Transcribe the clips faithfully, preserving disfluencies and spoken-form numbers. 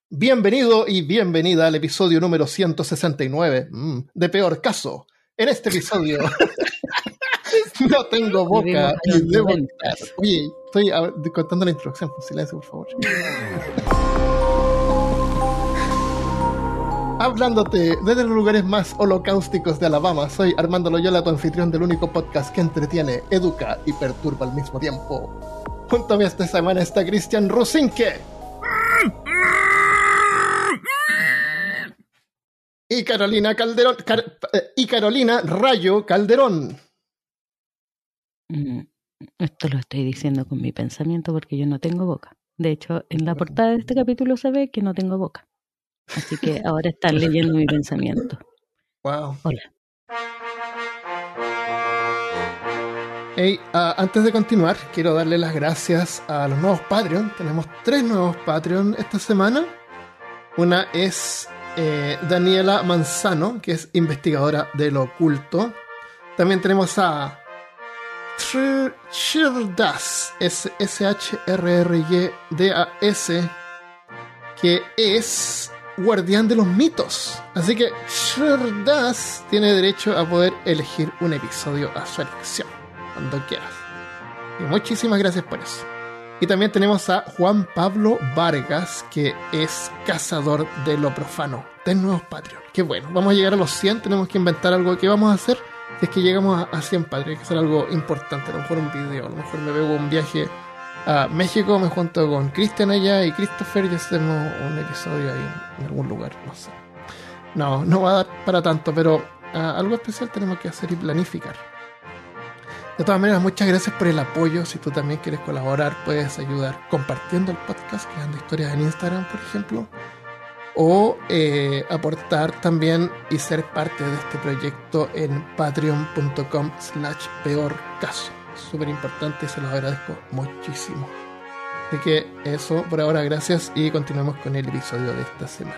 Bienvenido y bienvenida al episodio número ciento sesenta y nueve mm, de Peor Caso. En este episodio no tengo boca y debo... Oye, estoy a- contando la introducción. Silencio, por favor. Hablándote desde los lugares más holocausticos de Alabama, soy Armando Loyola, tu anfitrión del único podcast que entretiene, educa y perturba al mismo tiempo. Junto a mí esta semana está Cristian Rusinque. Y Carolina Calderón. Car- eh, y Carolina Rayo Calderón. Mm, Esto lo estoy diciendo con mi pensamiento porque yo no tengo boca. De hecho, en la portada de este capítulo se ve que no tengo boca. Así que ahora están leyendo mi pensamiento. Wow. Hola. Hey, uh, antes de continuar, quiero darle las gracias a los nuevos Patreon. Tenemos tres nuevos Patreon esta semana. Una es eh, Daniela Manzano, que es investigadora de lo oculto. También tenemos a Shrdas, S H R R Y D A S, que es guardián de los mitos. Así que Shrdas tiene derecho a poder elegir un episodio a su elección, cuando quieras. Y muchísimas gracias por eso. Y también tenemos a Juan Pablo Vargas, que es cazador de lo profano. Tres nuevos Patreon. Qué bueno. Vamos a llegar a los cien. Tenemos que inventar algo que vamos a hacer. Si es que llegamos a, a cien Patreon, hay que hacer algo importante. A lo mejor un video. A lo mejor me pego un viaje a México. Me junto con Cristian allá y Christopher y hacemos un episodio ahí en, en algún lugar. No sé. No, no va a dar para tanto. Pero uh, algo especial tenemos que hacer y planificar. De todas maneras, muchas gracias por el apoyo. Si tú también quieres colaborar, puedes ayudar compartiendo el podcast, creando historias en Instagram, por ejemplo, o eh, aportar también y ser parte de este proyecto en patreon.com slash peor caso. Súper importante y se los agradezco muchísimo. Así que eso por ahora, gracias, y continuemos con el episodio de esta semana.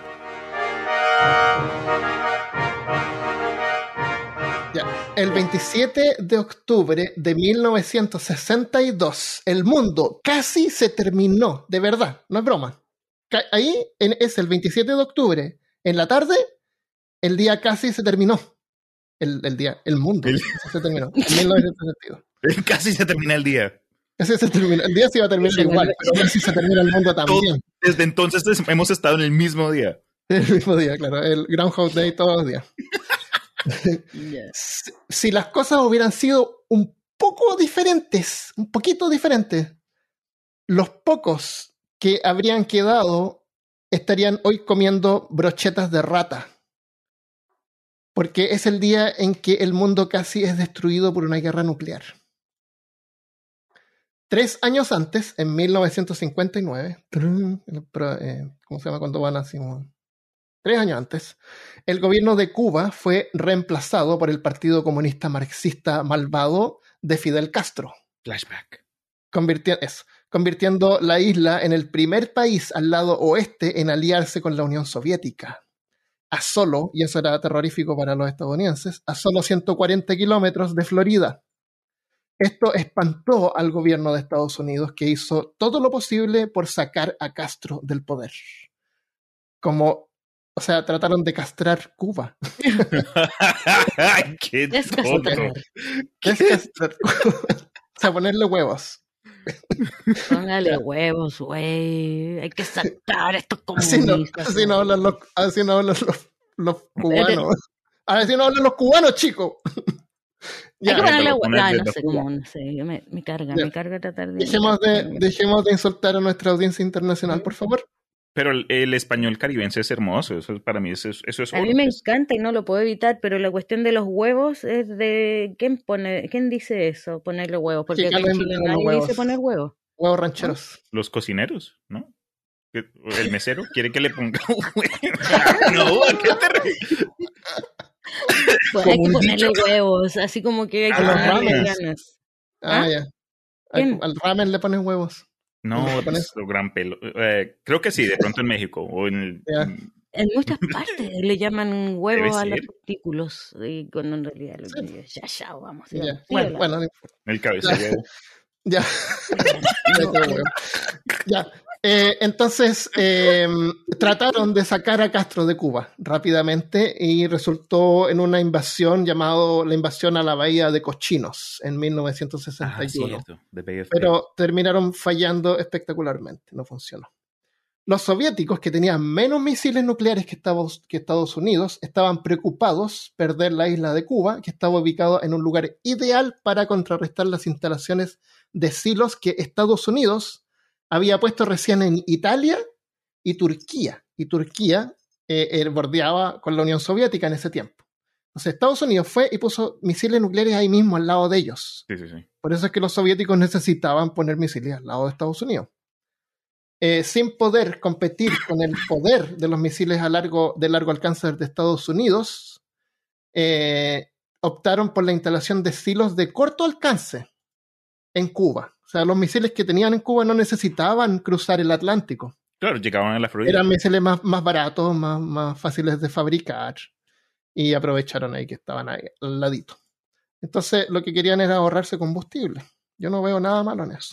Ya. El veintisiete de octubre de mil novecientos sesenta y dos, el mundo casi se terminó, de verdad, no es broma. Ca- Ahí en, es el veintisiete de octubre, en la tarde, el día casi se terminó. El, el día, el mundo El- casi se terminó, en mil novecientos sesenta y dos. Casi se termina el día. Casi se terminó. El día se iba a terminar igual, pero casi se termina el mundo también. Desde entonces es- hemos estado en el mismo día. El mismo día, claro, el Groundhog Day todos los días. Yes. Si, si las cosas hubieran sido un poco diferentes, un poquito diferentes, los pocos que habrían quedado estarían hoy comiendo brochetas de rata. Porque es el día en que el mundo casi es destruido por una guerra nuclear. Tres años antes, en mil novecientos cincuenta y nueve, trun, el pro- eh, ¿cómo se llama cuando van así? como- Tres años antes, el gobierno de Cuba fue reemplazado por el Partido Comunista Marxista Malvado de Fidel Castro, Flashback. convirti- eso, convirtiendo la isla en el primer país al lado oeste en aliarse con la Unión Soviética. A solo, y eso era terrorífico para los estadounidenses, a solo ciento cuarenta kilómetros de Florida. Esto espantó al gobierno de Estados Unidos, que hizo todo lo posible por sacar a Castro del poder. Como, o sea, trataron de castrar Cuba. ¡Qué Es tonto! castrar. ¿Qué es castrar Cuba? O sea, ponerle huevos. Póngale huevos, güey. Hay que sacar a estos Así no, comunistas. así no hablan los, así no hablan los, los cubanos. Así no hablan los cubanos, chicos. Hay que Ya, ponerle pero huevos. ponerle Ah, no los- sé cómo, no sé. yo Me, me carga, Ya. me carga tratar de. dejemos de, dejemos de insultar a nuestra audiencia internacional, por favor. Pero el, el español caribense es hermoso. Eso para mí eso, es- eso es A mí oro, me pues. encanta y no lo puedo evitar, pero la cuestión de los huevos es de... ¿Quién pone, quién dice eso? Ponerle huevos. Porque Que acá en Carlos Chile inventó los nadie dice huevos. poner huevos. Huevos rancheros. Los cocineros, ¿no? Que- El mesero quiere que le ponga un huevo. No, ¿a qué te refieres? Pues Como hay que un ponerle dicho. huevos, así como que hay que A los ponerle ramens. ganas. Ah, ¿Ah? ya. Al, ¿Quién? al ramen le ponen huevos. No, ¿Le pones? es lo gran pelo. Eh, creo que sí, de pronto en México. O en el, Ya. En muchas partes le llaman huevos Debe a los ser. testículos. Y cuando en realidad lo Sí. que ya, ya, vamos. Ya. sigamos. Bueno, Síguela. bueno, no importa. el cabeza de huevo. Ya. No, Vete, huevo. Ya. Eh, entonces, eh, trataron de sacar a Castro de Cuba rápidamente y resultó en una invasión llamada la invasión a la Bahía de Cochinos en mil novecientos sesenta y uno. Ah, cierto. The Bay of Pero Pigs. terminaron fallando espectacularmente, no funcionó. Los soviéticos, que tenían menos misiles nucleares que Estados, que Estados Unidos, estaban preocupados perder la isla de Cuba, que estaba ubicada en un lugar ideal para contrarrestar las instalaciones de silos que Estados Unidos había puesto recién en Italia y Turquía. Y Turquía eh, eh, bordeaba con la Unión Soviética en ese tiempo. Entonces Estados Unidos fue y puso misiles nucleares ahí mismo al lado de ellos. Sí, sí, sí. Por eso es que los soviéticos necesitaban poner misiles al lado de Estados Unidos. Eh, sin poder competir con el poder de los misiles a largo, de largo alcance de Estados Unidos, eh, optaron por la instalación de silos de corto alcance en Cuba. O sea, los misiles que tenían en Cuba no necesitaban cruzar el Atlántico. Claro, llegaban a la Florida. Eran misiles más, más baratos, más, más fáciles de fabricar, y aprovecharon ahí que estaban ahí al ladito. Entonces, lo que querían era ahorrarse combustible. Yo no veo nada malo en eso.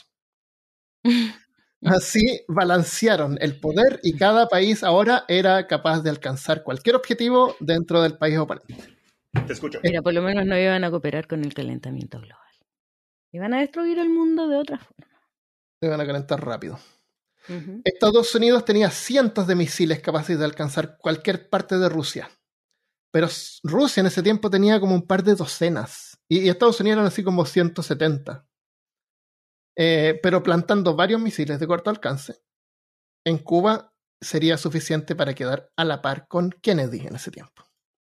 Así balancearon el poder y cada país ahora era capaz de alcanzar cualquier objetivo dentro del país oponente. Te escucho. Mira, por lo menos no iban a cooperar con el calentamiento global. Iban a destruir el mundo de otra forma. Se van a calentar rápido. Uh-huh. Estados Unidos tenía cientos de misiles capaces de alcanzar cualquier parte de Rusia. Pero Rusia en ese tiempo tenía como un par de docenas. Y, y Estados Unidos eran así como ciento setenta. Eh, pero plantando varios misiles de corto alcance, en Cuba sería suficiente para quedar a la par con Kennedy en ese tiempo.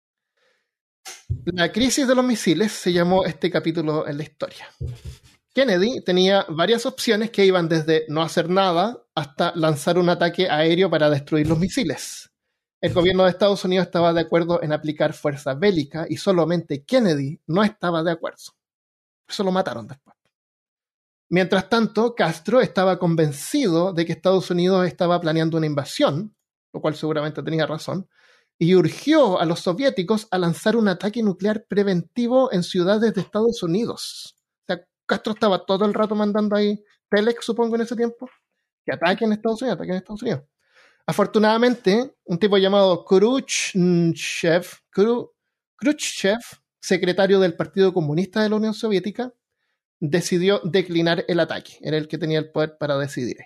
La crisis de los misiles se llamó este capítulo en la historia. Kennedy tenía varias opciones que iban desde no hacer nada hasta lanzar un ataque aéreo para destruir los misiles. El gobierno de Estados Unidos estaba de acuerdo en aplicar fuerza bélica y solamente Kennedy no estaba de acuerdo. Por eso lo mataron después. Mientras tanto, Castro estaba convencido de que Estados Unidos estaba planeando una invasión, lo cual seguramente tenía razón, y urgió a los soviéticos a lanzar un ataque nuclear preventivo en ciudades de Estados Unidos. O sea, Castro estaba todo el rato mandando ahí Telex, supongo, en ese tiempo, que ataquen a Estados Unidos, ataquen a Estados Unidos. Afortunadamente, un tipo llamado Khrushchev, Khrushchev, secretario del Partido Comunista de la Unión Soviética, decidió declinar el ataque. Era el que tenía el poder para decidir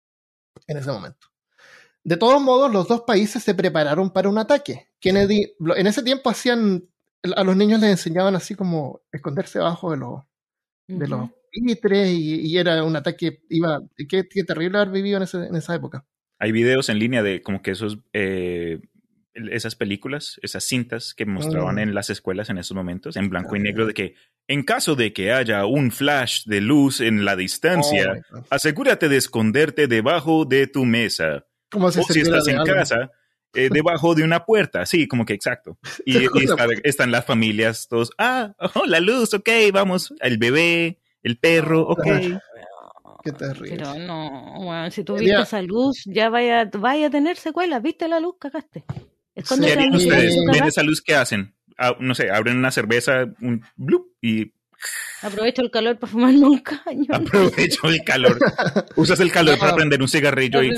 en ese momento. De todos modos, los dos países se prepararon para un ataque. Kennedy, en ese tiempo hacían, a los niños les enseñaban así como esconderse abajo de los, uh-huh. de los pitres y, y era un ataque, iba, qué, qué terrible haber vivido en, ese, en esa época. Hay videos en línea de como que esos, eh, esas películas, esas cintas que mostraban mm. en las escuelas en esos momentos, en blanco ah, y negro, de que en caso de que haya un flash de luz en la distancia, oh, asegúrate de esconderte debajo de tu mesa. Como si o si estás en algo. casa, eh, debajo de una puerta. Sí, como que exacto. Y, y está, están las familias todos, ah, oh, la luz, ok, vamos, el bebé, el perro, ok. Qué terrible. Pero no, bueno, si tú viste ya. esa luz, ya vaya, vaya a tener secuelas. ¿Viste la luz? Cagaste. ¿Qué harían ustedes? ¿Ven esa luz que hacen? Ah, no sé, abren una cerveza, un blup, y... Aprovecho el calor para fumarme un caño. Aprovecho el calor. Usas el calor para prender un cigarrillo y... El...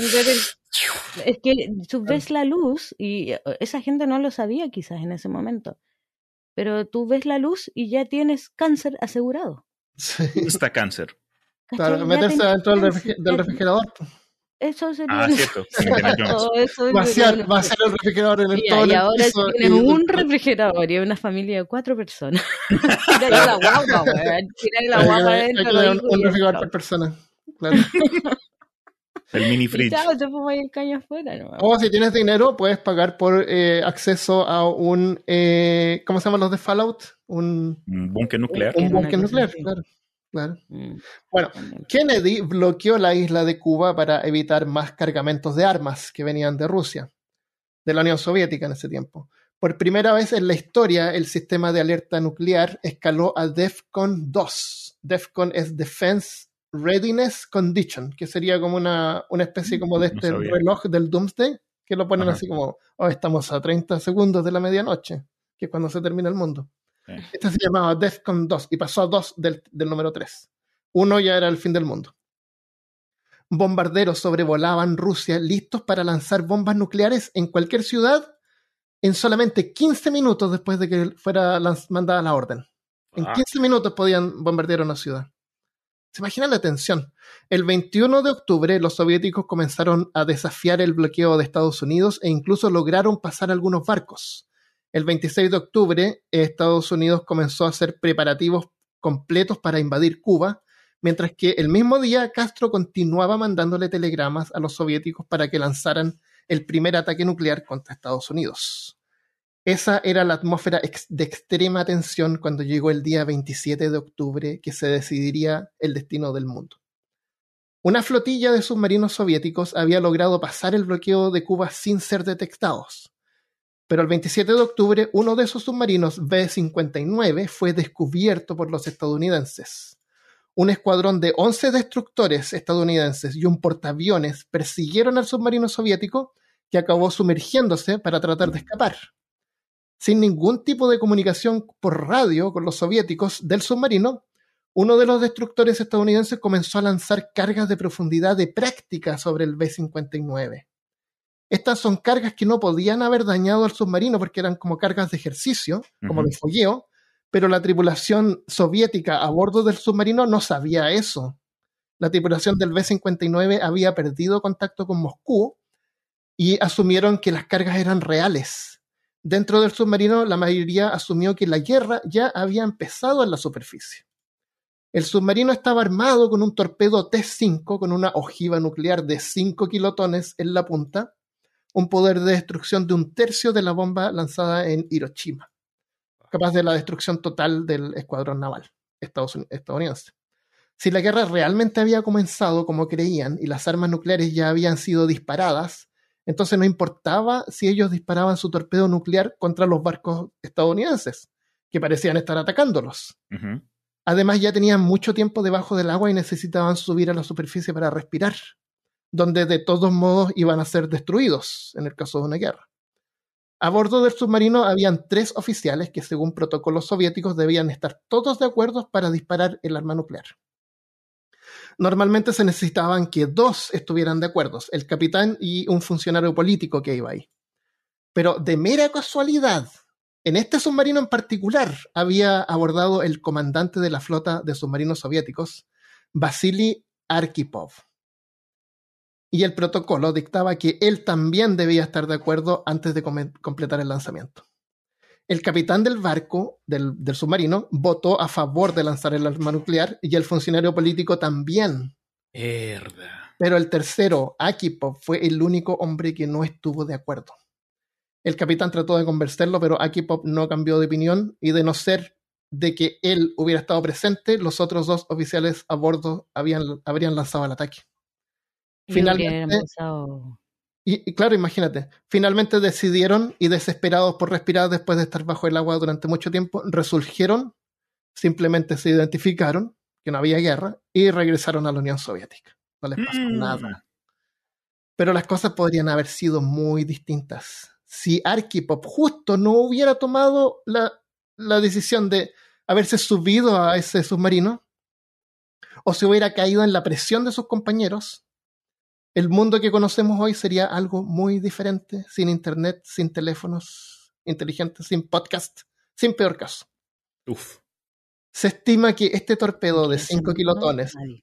Es que tú ves la luz y esa gente no lo sabía quizás en ese momento. Pero tú ves la luz y ya tienes cáncer asegurado. Sí. Está cáncer. Para meterse dentro del, refriger- del refrigerador. Eso sería... Ah, cierto. Todo eso vaciar, vaciar el refrigerador en el todo. Y ahora tienes y... un refrigerador y una familia de cuatro personas. Tira la guagua, weón. Tira la guagua dentro. Hay un, un refrigerador por persona. Claro. El mini fridge. Chao, te pongo ahí el caño afuera. ¿No? O si tienes dinero, puedes pagar por eh, acceso a un... Eh, ¿Cómo se llaman los de Fallout? Un, un búnker nuclear. Un, un búnker nuclear, así. claro. Claro. Mm. Bueno, Kennedy bloqueó la isla de Cuba para evitar más cargamentos de armas que venían de Rusia, de la Unión Soviética en ese tiempo. Por primera vez en la historia, el sistema de alerta nuclear escaló a DEFCON dos. DEFCON es Defense Readiness Condition, que sería como una, una especie como de este no reloj del Doomsday, que lo ponen Ajá. así como, oh, estamos a treinta segundos de la medianoche, que es cuando se termina el mundo. Este se llamaba DEFCON dos y pasó a dos del, del número tres. Uno ya era el fin del mundo. bombarderos sobrevolaban Rusia listos para lanzar bombas nucleares en cualquier ciudad en solamente quince minutos después de que fuera mandada la orden. En quince minutos podían bombardear una ciudad. ¿Se imaginan la tensión? El veintiuno de octubre los soviéticos comenzaron a desafiar el bloqueo de Estados Unidos e incluso lograron pasar algunos barcos. El veintiséis de octubre Estados Unidos comenzó a hacer preparativos completos para invadir Cuba, mientras que el mismo día Castro continuaba mandándole telegramas a los soviéticos para que lanzaran el primer ataque nuclear contra Estados Unidos. Esa era la atmósfera ex- de extrema tensión cuando llegó el día veintisiete de octubre, que se decidiría el destino del mundo. Una flotilla de submarinos soviéticos había logrado pasar el bloqueo de Cuba sin ser detectados. Pero el veintisiete de octubre, uno de esos submarinos, B cincuenta y nueve, fue descubierto por los estadounidenses. Un escuadrón de once destructores estadounidenses y un portaaviones persiguieron al submarino soviético, que acabó sumergiéndose para tratar de escapar. Sin ningún tipo de comunicación por radio con los soviéticos del submarino, uno de los destructores estadounidenses comenzó a lanzar cargas de profundidad de práctica sobre el B cincuenta y nueve. Estas son cargas que no podían haber dañado al submarino porque eran como cargas de ejercicio, como Ujú. de fogueo, pero la tripulación soviética a bordo del submarino no sabía eso. La tripulación del B cincuenta y nueve había perdido contacto con Moscú y asumieron que las cargas eran reales. Dentro del submarino, la mayoría asumió que la guerra ya había empezado en la superficie. El submarino estaba armado con un torpedo T cinco con una ojiva nuclear de cinco kilotones en la punta, un poder de destrucción de un tercio de la bomba lanzada en Hiroshima, capaz de la destrucción total del escuadrón naval estadounidense. Si la guerra realmente había comenzado como creían y las armas nucleares ya habían sido disparadas, entonces no importaba si ellos disparaban su torpedo nuclear contra los barcos estadounidenses, que parecían estar atacándolos. Ujú. Además, ya tenían mucho tiempo debajo del agua y necesitaban subir a la superficie para respirar, donde de todos modos iban a ser destruidos en el caso de una guerra. A bordo del submarino habían tres oficiales que, según protocolos soviéticos, debían estar todos de acuerdo para disparar el arma nuclear. Normalmente se necesitaban que dos estuvieran de acuerdo, el capitán y un funcionario político que iba ahí. Pero de mera casualidad, en este submarino en particular había abordado el comandante de la flota de submarinos soviéticos, Vasily Arkhipov. Y el protocolo dictaba que él también debía estar de acuerdo antes de com- completar el lanzamiento. El capitán del barco, del, del submarino, votó a favor de lanzar el arma nuclear y el funcionario político también. Mierda. Pero el tercero, Arkhipov, fue el único hombre que no estuvo de acuerdo. El capitán trató de convencerlo, pero Arkhipov no cambió de opinión y de no ser de que él hubiera estado presente, los otros dos oficiales a bordo habían, habrían lanzado el ataque. Y Finalmente, hubieran empezado... y, y claro, imagínate, finalmente decidieron y desesperados por respirar después de estar bajo el agua durante mucho tiempo, resurgieron, simplemente se identificaron que no había guerra y regresaron a la Unión Soviética. No les pasó Mm. nada. Pero las cosas podrían haber sido muy distintas. Si Arkhipov justo no hubiera tomado la, la decisión de haberse subido a ese submarino, o si hubiera caído en la presión de sus compañeros, el mundo que conocemos hoy sería algo muy diferente, sin internet, sin teléfonos inteligentes, sin podcast, sin peor caso. Uf. Se estima que este torpedo que de ese cinco mundo, kilotones, nadie.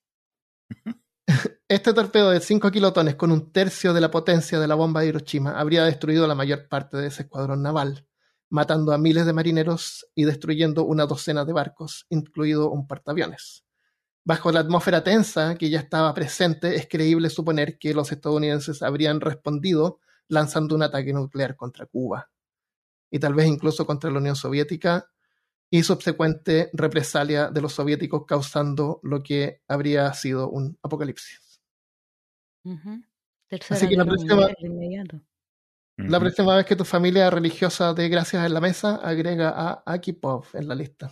este torpedo de cinco kilotones con un tercio de la potencia de la bomba de Hiroshima habría destruido la mayor parte de ese escuadrón naval, matando a miles de marineros y destruyendo una docena de barcos, incluido un portaaviones. Bajo la atmósfera tensa que ya estaba presente, es creíble suponer que los estadounidenses habrían respondido lanzando un ataque nuclear contra Cuba, y tal vez incluso contra la Unión Soviética, y subsecuente represalia de los soviéticos causando lo que habría sido un apocalipsis. Ujú. Tercera Así que la guerra próxima, mundial de inmediato. la Ujú. próxima vez que tu familia religiosa dé gracias en la mesa, agrega a Arkhipov en la lista.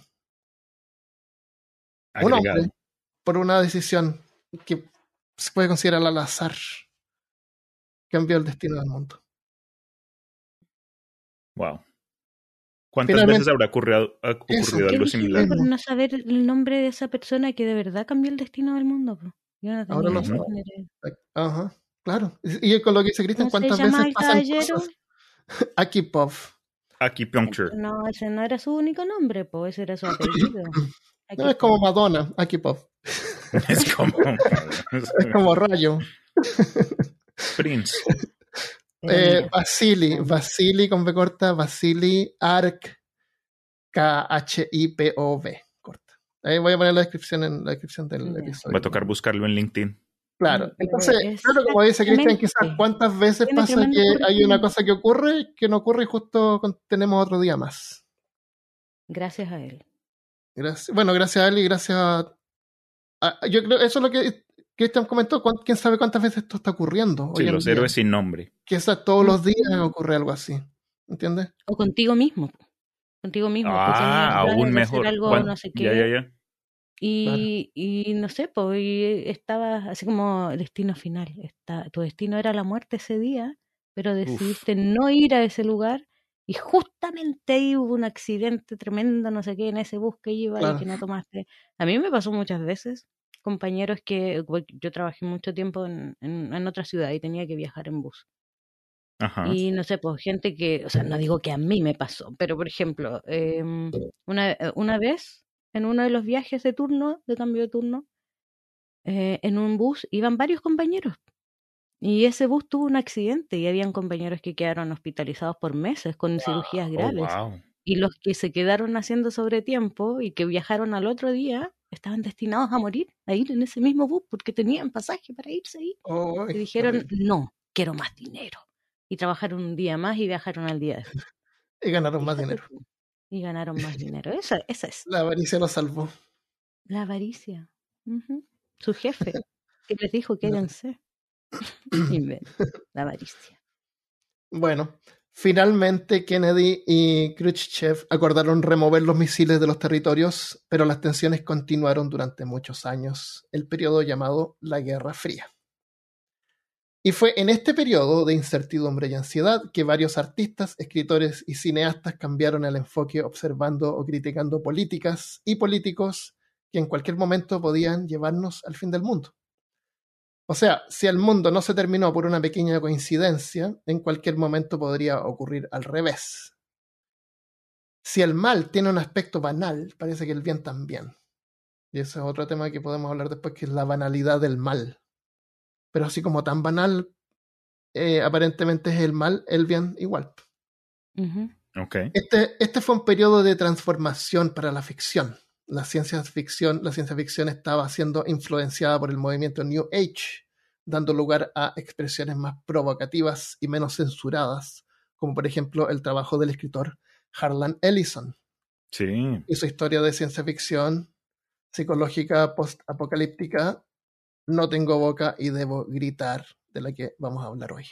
Un Agregado. hombre, por una decisión que se puede considerar al azar, cambió el destino del mundo. Wow. ¿Cuántas Finalmente, veces habrá ocurrido, ha ocurrido eso. ¿Qué algo dijiste similar? por no saber el nombre de esa persona que de verdad cambió el destino del mundo? Po? Yo no Ahora tenía lo ese sabe. nombre. Ajá, claro. Y y con lo que dice Cristian, ¿Cómo se ¿cuántas llama veces el pasan caballero? cosas? Akipov. Acupuncture. No, ese no era su único nombre, pues ese era su apellido. No, es como Akipov. Madonna, Akipov. Es como Es como Rayo. Prince. Pero Eh, mira, Vasily, um, Vasily con B corta, Vasily Ark, K H I P O V, corta. Ahí voy a poner la descripción en la descripción del ya. episodio. Va a tocar buscarlo en LinkedIn. Claro, Mm, pero entonces, claro, como dice Cristian, quizás exactamente. cuántas veces Tiene pasa tremendo que hay una currículum. cosa que ocurre, que no ocurre y justo con- tenemos otro día más. Gracias a él. Gracias, bueno, gracias a él y gracias a, a- yo creo, eso es lo que Cristian comentó, cuán- quién sabe cuántas veces esto está ocurriendo Sí, hoy en los día. héroes sin nombre. Quizás todos los días Ujú. ocurre algo así, ¿entiendes? O contigo mismo. Contigo mismo. Tú tenías Ah, planes aún de hacer mejor. algo, ¿Cuán- no sé Ya, ya, qué, ya. Claro. y, y no sé, pues y estabas así como el destino final. Está, tu destino era la muerte ese día, pero Uf. decidiste no ir a ese lugar y justamente ahí hubo un accidente tremendo, no sé qué, en ese bus que iba y Claro. que no tomaste. A mí me pasó muchas veces, compañeros que porque yo trabajé mucho tiempo en, en, en otra ciudad y tenía que viajar en bus. Ajá. Y no sé, pues gente que, o sea, no digo que a mí me pasó, pero por ejemplo, em, una, eh, una vez en uno de los viajes de turno, de cambio de turno, eh, en un bus iban varios compañeros y ese bus tuvo un accidente y habían compañeros que quedaron hospitalizados por meses con cirugías Oh, graves wow. y los que se quedaron haciendo sobretiempo y que viajaron al otro día estaban destinados a morir, a ir en ese mismo bus porque tenían pasaje para irse ahí Oh, y dijeron, no, quiero más dinero. Y trabajaron un día más y viajaron al día después. y ganaron más Fíjate dinero. tú. Y ganaron más dinero. Esa, esa es La avaricia lo salvó. la avaricia. Ujú. Su jefe, que les dijo, quédense. Invento. La avaricia. Bueno, finalmente Kennedy y Khrushchev acordaron remover los misiles de los territorios, pero las tensiones continuaron durante muchos años, el periodo llamado la Guerra Fría. Y fue en este periodo de incertidumbre y ansiedad que varios artistas, escritores y cineastas cambiaron el enfoque observando o criticando políticas y políticos que en cualquier momento podían llevarnos al fin del mundo. O sea, si el mundo no se terminó por una pequeña coincidencia, en cualquier momento podría ocurrir al revés. Si el mal tiene un aspecto banal, parece que el bien también. Y ese es otro tema que podemos hablar después, que es la banalidad del mal. Pero así como tan banal, eh, aparentemente es el mal, el bien igual. Ujú. Ok. Este, este fue un periodo de transformación para la ficción. La ciencia ficción, la ciencia ficción estaba siendo influenciada por el movimiento New Age, dando lugar a expresiones más provocativas y menos censuradas, como por ejemplo el trabajo del escritor Harlan Ellison Sí. y su historia de ciencia ficción psicológica post-apocalíptica No tengo boca y debo gritar, de la que vamos a hablar hoy.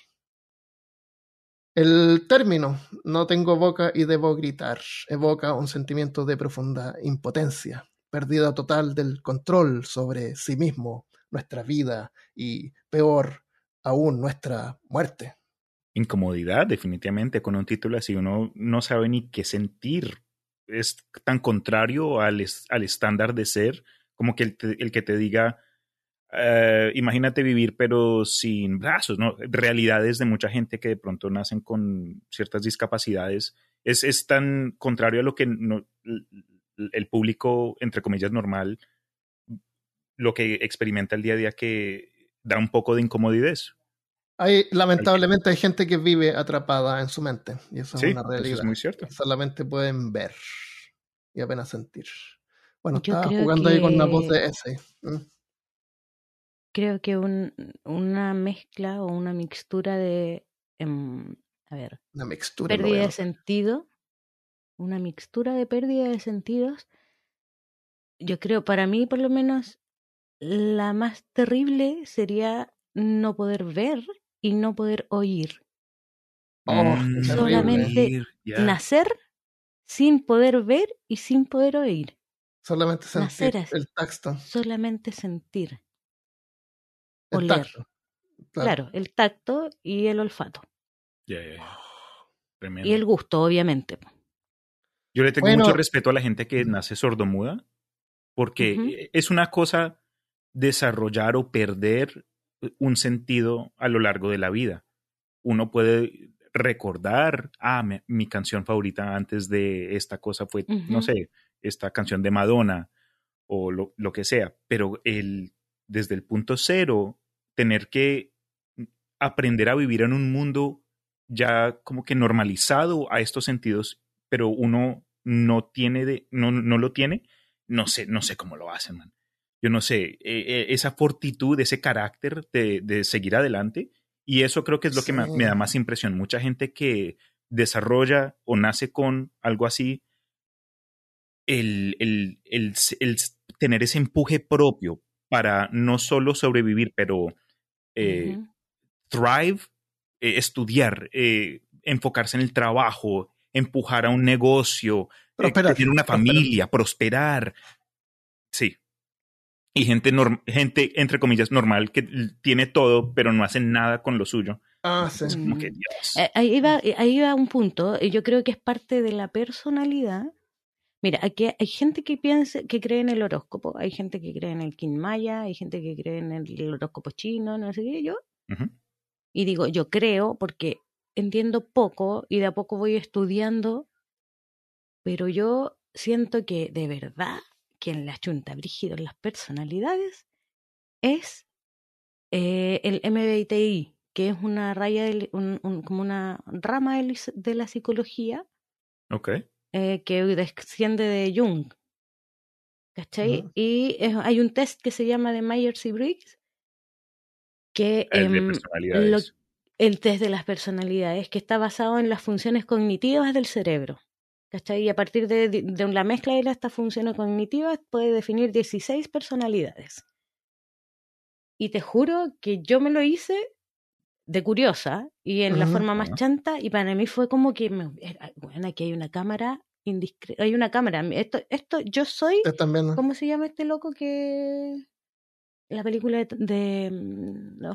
El término no tengo boca y debo gritar evoca un sentimiento de profunda impotencia, pérdida total del control sobre sí mismo, nuestra vida y, peor aún, nuestra muerte. Incomodidad, definitivamente, con un título así uno no sabe ni qué sentir. Es tan contrario al, es- al estándar de ser, como que el, te- el que te diga, eh, imagínate vivir pero sin brazos, ¿no? Realidades de mucha gente que de pronto nacen con ciertas discapacidades. Es, es tan contrario a lo que no- l- l- el público, entre comillas, normal, lo que experimenta el día a día, que da un poco de incomodidad. Hay, lamentablemente hay gente que vive atrapada en su mente, y eso es Sí, una eso es realidad. muy cierto. Solamente pueden ver y apenas sentir. Bueno, Yo estaba creo jugando ahí con una voz que de ese. ¿Mm? creo que un, una mezcla o una mixtura de em, a ver, Una mixtura, lo voy pérdida a de anotar. sentido, una mixtura de pérdida de sentidos. Yo creo, para mí por lo menos, la más terrible sería no poder ver y no poder oír. Oh, qué Mm, no terrible. Solamente oír, ya. nacer sin poder ver y sin poder oír. Solamente Nacer sentir así, el tacto. solamente sentir, El oler. tacto, claro. Claro, el tacto y el olfato. Ya, ya, ya. Y Tremendo. el gusto, obviamente. Yo le tengo mucho Bueno, respeto a la gente que nace sordomuda, Ujú. porque es una cosa desarrollar o perder un sentido a lo largo de la vida. Uno puede recordar, ah, me, mi canción favorita antes de esta cosa fue, uh-huh. no sé, esta canción de Madonna o lo, lo que sea, pero el, desde el punto cero, tener que aprender a vivir en un mundo ya como que normalizado a estos sentidos, pero uno no tiene, de, no, no lo tiene, no sé, no sé cómo lo hacen, man. Yo no sé, eh, esa fortitud, ese carácter de, de seguir adelante, y eso creo que es lo sí. que me, me da más impresión. Mucha gente que desarrolla o nace con algo así, el, el, el, el tener ese empuje propio para no solo sobrevivir, pero eh, uh-huh. thrive, eh, estudiar, eh, enfocarse en el trabajo, empujar a un negocio, eh, tener una familia, prosperar. prosperar. Sí. Y gente, norm- gente, entre comillas, normal, que tiene todo, pero no hace nada con lo suyo. Ah, sí. Es como que, Dios. Eh, ahí, va, ahí va un punto, y yo creo que es parte de la personalidad. Mira, aquí hay gente que piensa, que cree en el horóscopo, hay gente que cree en el Kin Maya, hay gente que cree en el horóscopo chino, no sé qué, yo. Uh-huh. Y digo, yo creo porque entiendo poco y de a poco voy estudiando, pero yo siento que de verdad quien la chunta brígido en las personalidades es eh, el M B T I, que es una raya, de, un, un, como una rama de, de la psicología. Okay. Eh, que desciende de Jung, ¿cachai? Uh-huh. Y es, hay un test que se llama de Myers y Briggs, que el, eh, de personalidades. Lo, el test de las personalidades, que está basado en las funciones cognitivas del cerebro, ¿cachai? Y a partir de, de, de la mezcla de estas funciones cognitivas puede definir dieciséis personalidades. Y te juro que yo me lo hice de curiosa y en uh-huh. la forma más uh-huh. chanta, y para mí fue como que, me, bueno, aquí hay una cámara indiscre- hay una cámara, esto, esto, yo soy, también, ¿no? ¿Cómo se llama este loco que la película de, de no,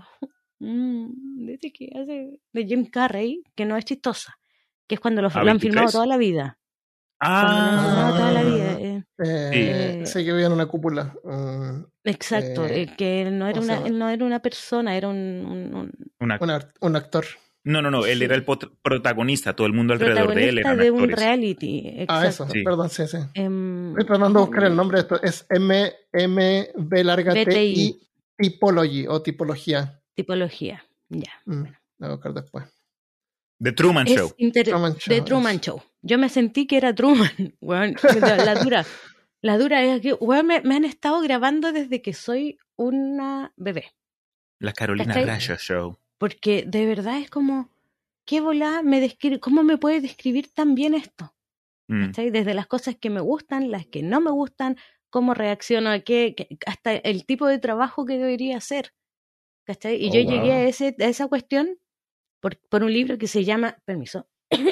de, que hace, de Jim Carrey, que no es chistosa, que es cuando lo, lo han filmado toda la vida? Ah, cuando lo han filmado toda la vida. Eh, eh, sí. Sé que había en una cúpula. Uh, exacto, eh, que él no era una, él no era una persona, era un un, un, una, un, un actor. No, no, no, él sí. era el pot- protagonista, todo el mundo alrededor de él eran de actores. un reality, exacto. Ah, eso, sí. Perdón, sí, sí. Um, Estoy tratando de buscar el nombre de esto. Es M M B larga T I Typology o tipología. Tipología, ya. Mm, lo voy a buscar después. The Truman es Show. Inter- Truman Show. The Truman es. Show. Yo me sentí que era Truman. Bueno, la dura. La dura es que bueno, me, me han estado grabando desde que soy una bebé. La Carolina Rayo Show. Porque de verdad es como, ¿qué volá me describe? ¿Cómo me puede describir tan bien esto? Mm. Desde las cosas que me gustan, las que no me gustan, cómo reacciono a qué, hasta el tipo de trabajo que debería hacer. ¿Cachai? Y oh, yo wow. llegué a, ese, a esa cuestión por, por un libro que se llama, permiso,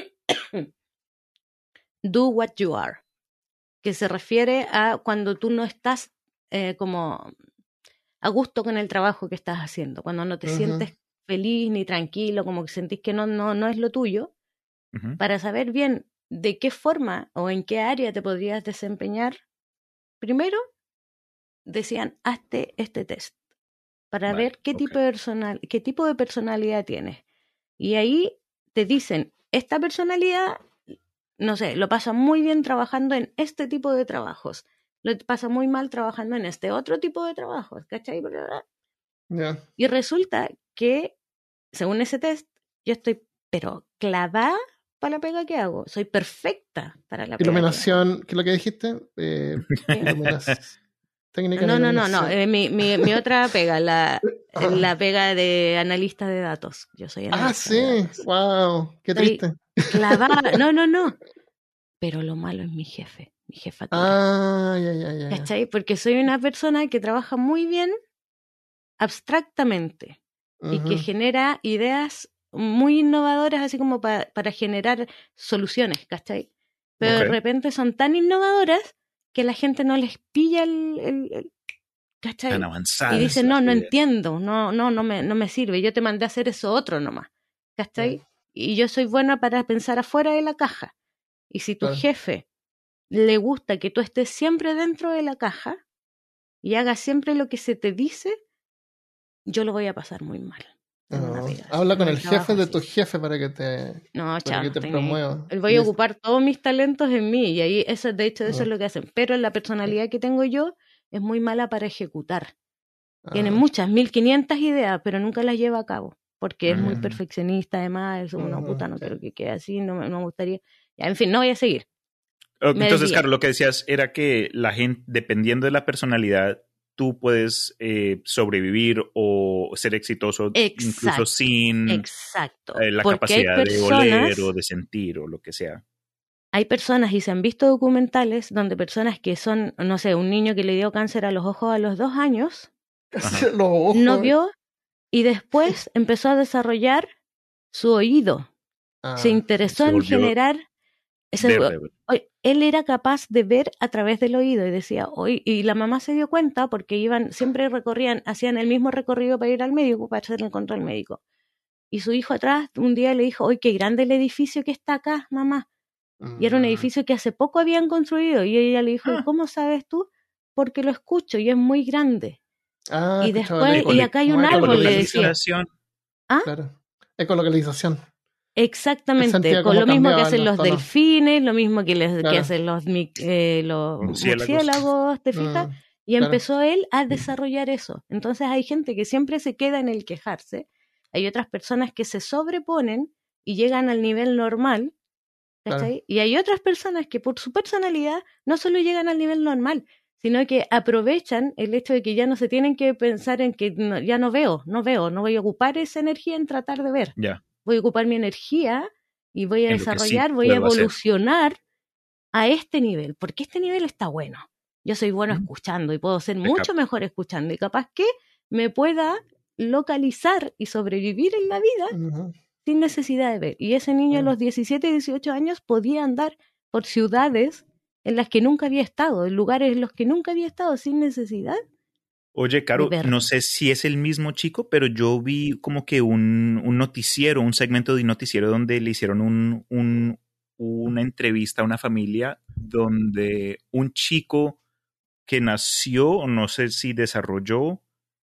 Do What You Are, que se refiere a cuando tú no estás eh, como a gusto con el trabajo que estás haciendo, cuando no te uh-huh. sientes feliz ni tranquilo, como que sentís que no, no, no es lo tuyo, uh-huh. para saber bien de qué forma o en qué área te podrías desempeñar. Primero, decían, hazte este test para vale, ver qué, okay. tipo de personal, qué tipo de personalidad tienes. Y ahí te dicen, esta personalidad, no sé, lo pasa muy bien trabajando en este tipo de trabajos, lo pasa muy mal trabajando en este otro tipo de trabajos, ¿cachai? Yeah. Y resulta que, según ese test, yo estoy, pero clavada para la pega que hago. Soy perfecta para la pega Iluminación, que hago. ¿qué es lo que dijiste? Eh, iluminación. Técnica no, de no, no, no, eh, mi, mi, mi otra pega, la, la pega de analista de datos. Yo soy analista Ah, sí, de datos. wow, qué Estoy triste. Clavada, no, no, no. Pero lo malo es mi jefe, mi jefatura. Ah, ya, ya, ya. ¿Cachai? Porque soy una persona que trabaja muy bien abstractamente uh-huh. y que genera ideas muy innovadoras, así como pa, para generar soluciones, ¿cachai? Pero okay. de repente son tan innovadoras que la gente no les pilla el, el, el ¿cachai? Tan avanzadas. Y dicen, no, no entiendo, no, no, no me, no me sirve, yo te mandé a hacer eso otro nomás, ¿cachai? Uh-huh. Y yo soy buena para pensar afuera de la caja. Y si tu uh-huh. jefe le gusta que tú estés siempre dentro de la caja, y hagas siempre lo que se te dice, yo lo voy a pasar muy mal. No, habla con el jefe de tu jefe para que te, no, chao, que te promueva. Voy a ocupar todos mis talentos en mí y ahí eso, de hecho eso no. es lo que hacen. Pero la personalidad que tengo yo es muy mala para ejecutar. Ah. Tiene muchas, mil quinientas ideas, pero nunca las lleva a cabo porque es uh-huh. muy perfeccionista. Además, es una uh-huh. puta, no sí. quiero que quede así, no me, no me gustaría. Ya, en fin, no voy a seguir. Entonces, Carlos, lo que decías era que la gente, dependiendo de la personalidad, tú puedes eh, sobrevivir o ser exitoso exacto, incluso sin exacto. Eh, la Porque capacidad personas, de oler o de sentir o lo que sea. Hay personas, y se han visto documentales donde personas que son, no sé, un niño que le dio cáncer a los ojos a los dos años, los ojos. no vio y después empezó a desarrollar su oído. Ah, se interesó se en generar... Ese, él era capaz de ver a través del oído y decía, hoy y la mamá se dio cuenta porque iban, siempre recorrían, hacían el mismo recorrido para ir al médico, para hacer el control médico. Y su hijo atrás un día le dijo, ¡oye, qué grande el edificio que está acá, mamá! Mm. Y era un edificio que hace poco habían construido. Y ella le dijo, ah. ¿cómo sabes tú? Porque lo escucho y es muy grande. Ah, y después, y acá hay un árbol, le decía. ¿Ah? Claro, ecolocalización. Exactamente, con lo mismo que hacen los tonos. delfines, lo mismo que, les, claro. que hacen los, eh, los murciélagos, murciélagos, ¿te fijas? Mm, y claro. empezó él a desarrollar eso. Entonces hay gente que siempre se queda en el quejarse, hay otras personas que se sobreponen y llegan al nivel normal, ¿cachai? Claro. Y hay otras personas que por su personalidad no solo llegan al nivel normal, sino que aprovechan el hecho de que ya no se tienen que pensar en que no, ya no veo, no veo, no voy a ocupar esa energía en tratar de ver. Ya. Yeah. Voy a ocupar mi energía y voy a en desarrollar, sí voy a evolucionar hacer. a este nivel, porque este nivel está bueno. Yo soy bueno mm. escuchando y puedo ser mucho cap- mejor escuchando y capaz que me pueda localizar y sobrevivir en la vida uh-huh. sin necesidad de ver. Y ese niño uh-huh. a los diecisiete, dieciocho años podía andar por ciudades en las que nunca había estado, en lugares en los que nunca había estado sin necesidad. Oye, Caro, no sé si es el mismo chico, pero yo vi como que un, un noticiero, un segmento de noticiero donde le hicieron un, un, una entrevista a una familia donde un chico que nació, no sé si desarrolló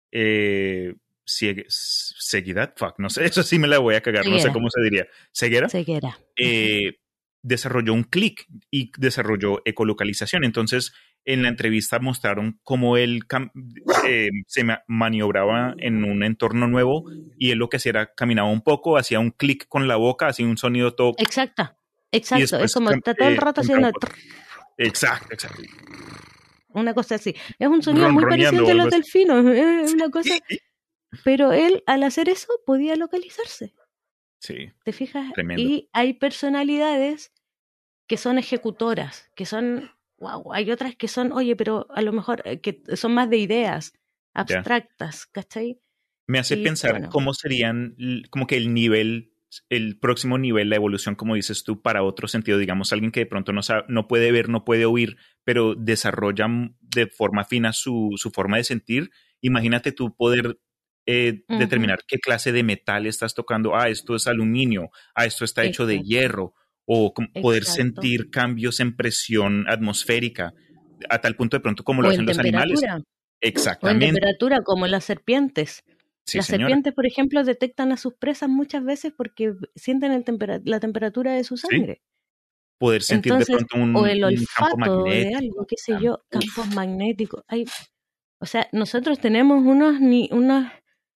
eh, ciegue, ceguidad, fuck, no sé, eso sí me la voy a cagar, ceguera. No sé cómo se diría. ¿Ceguera? Ceguera. Eh, desarrolló un clic y desarrolló ecolocalización. Entonces, en la entrevista mostraron cómo él eh, se maniobraba en un entorno nuevo y él lo que hacía era caminaba un poco, hacía un clic con la boca, hacía un sonido todo. Exacto, exacto. Después, es como está todo el rato haciendo. Exacto, exacto. Una cosa así. Es un sonido muy parecido a los delfinos. Es una cosa. Sí. Pero él, al hacer eso, podía localizarse. Sí. ¿Te fijas? Tremendo. Y hay personalidades que son ejecutoras, que son. Wow, hay otras que son, oye, pero a lo mejor que son más de ideas abstractas, yeah. ¿cachai? Me hace y, pensar bueno. cómo serían, como que el nivel, el próximo nivel, la evolución, como dices tú, para otro sentido, digamos, alguien que de pronto no sabe, no puede ver, no puede oír, pero desarrolla de forma fina su, su forma de sentir. Imagínate tú poder eh, uh-huh. determinar qué clase de metal estás tocando. Ah, esto es aluminio, ah, esto está hecho Exacto. de hierro. O poder Exacto. sentir cambios en presión atmosférica a tal punto de pronto como lo hacen los animales. Exactamente. O en temperatura como las serpientes. Sí, las señora. serpientes, por ejemplo, detectan a sus presas muchas veces porque sienten el tempera- la temperatura de su sangre. Sí. Poder sentir Entonces, de pronto un, o el un olfato campo magnético. de algo, qué sé yo, campos Uf. magnéticos. Hay, o sea, nosotros tenemos unos, ni, unos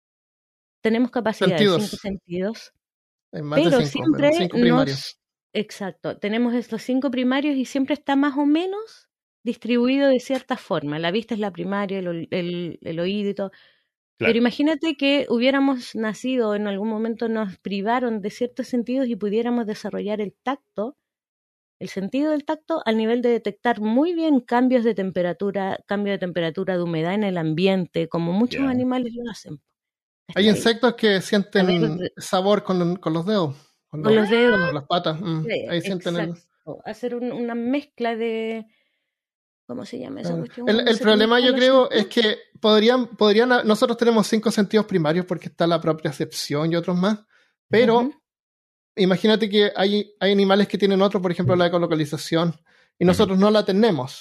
tenemos capacidad sentidos. de cinco sentidos, Hay más pero de cinco, siempre pero cinco primarios. nos... Exacto, tenemos estos cinco primarios y siempre está más o menos distribuido de cierta forma. La vista es la primaria, el, el, el oído y todo. Claro. Pero imagínate que hubiéramos nacido, en algún momento nos privaron de ciertos sentidos y pudiéramos desarrollar el tacto, el sentido del tacto al nivel de detectar muy bien cambios de temperatura, cambio de temperatura, de humedad en el ambiente, como muchos yeah. animales lo hacen. Hay ahí. insectos que sienten ver, sabor con, con los dedos. Con, con los, los dedos. Con las patas. Mm, sí, ahí sienten el... Hacer un, una mezcla de... ¿Cómo se llama esa cuestión? El, el problema yo creo sentidos? es que podrían, podrían... Nosotros tenemos cinco sentidos primarios porque está la propiocepción y otros más. Pero uh-huh. imagínate que hay, hay animales que tienen otro, por ejemplo la ecolocalización, y nosotros uh-huh. no la tenemos.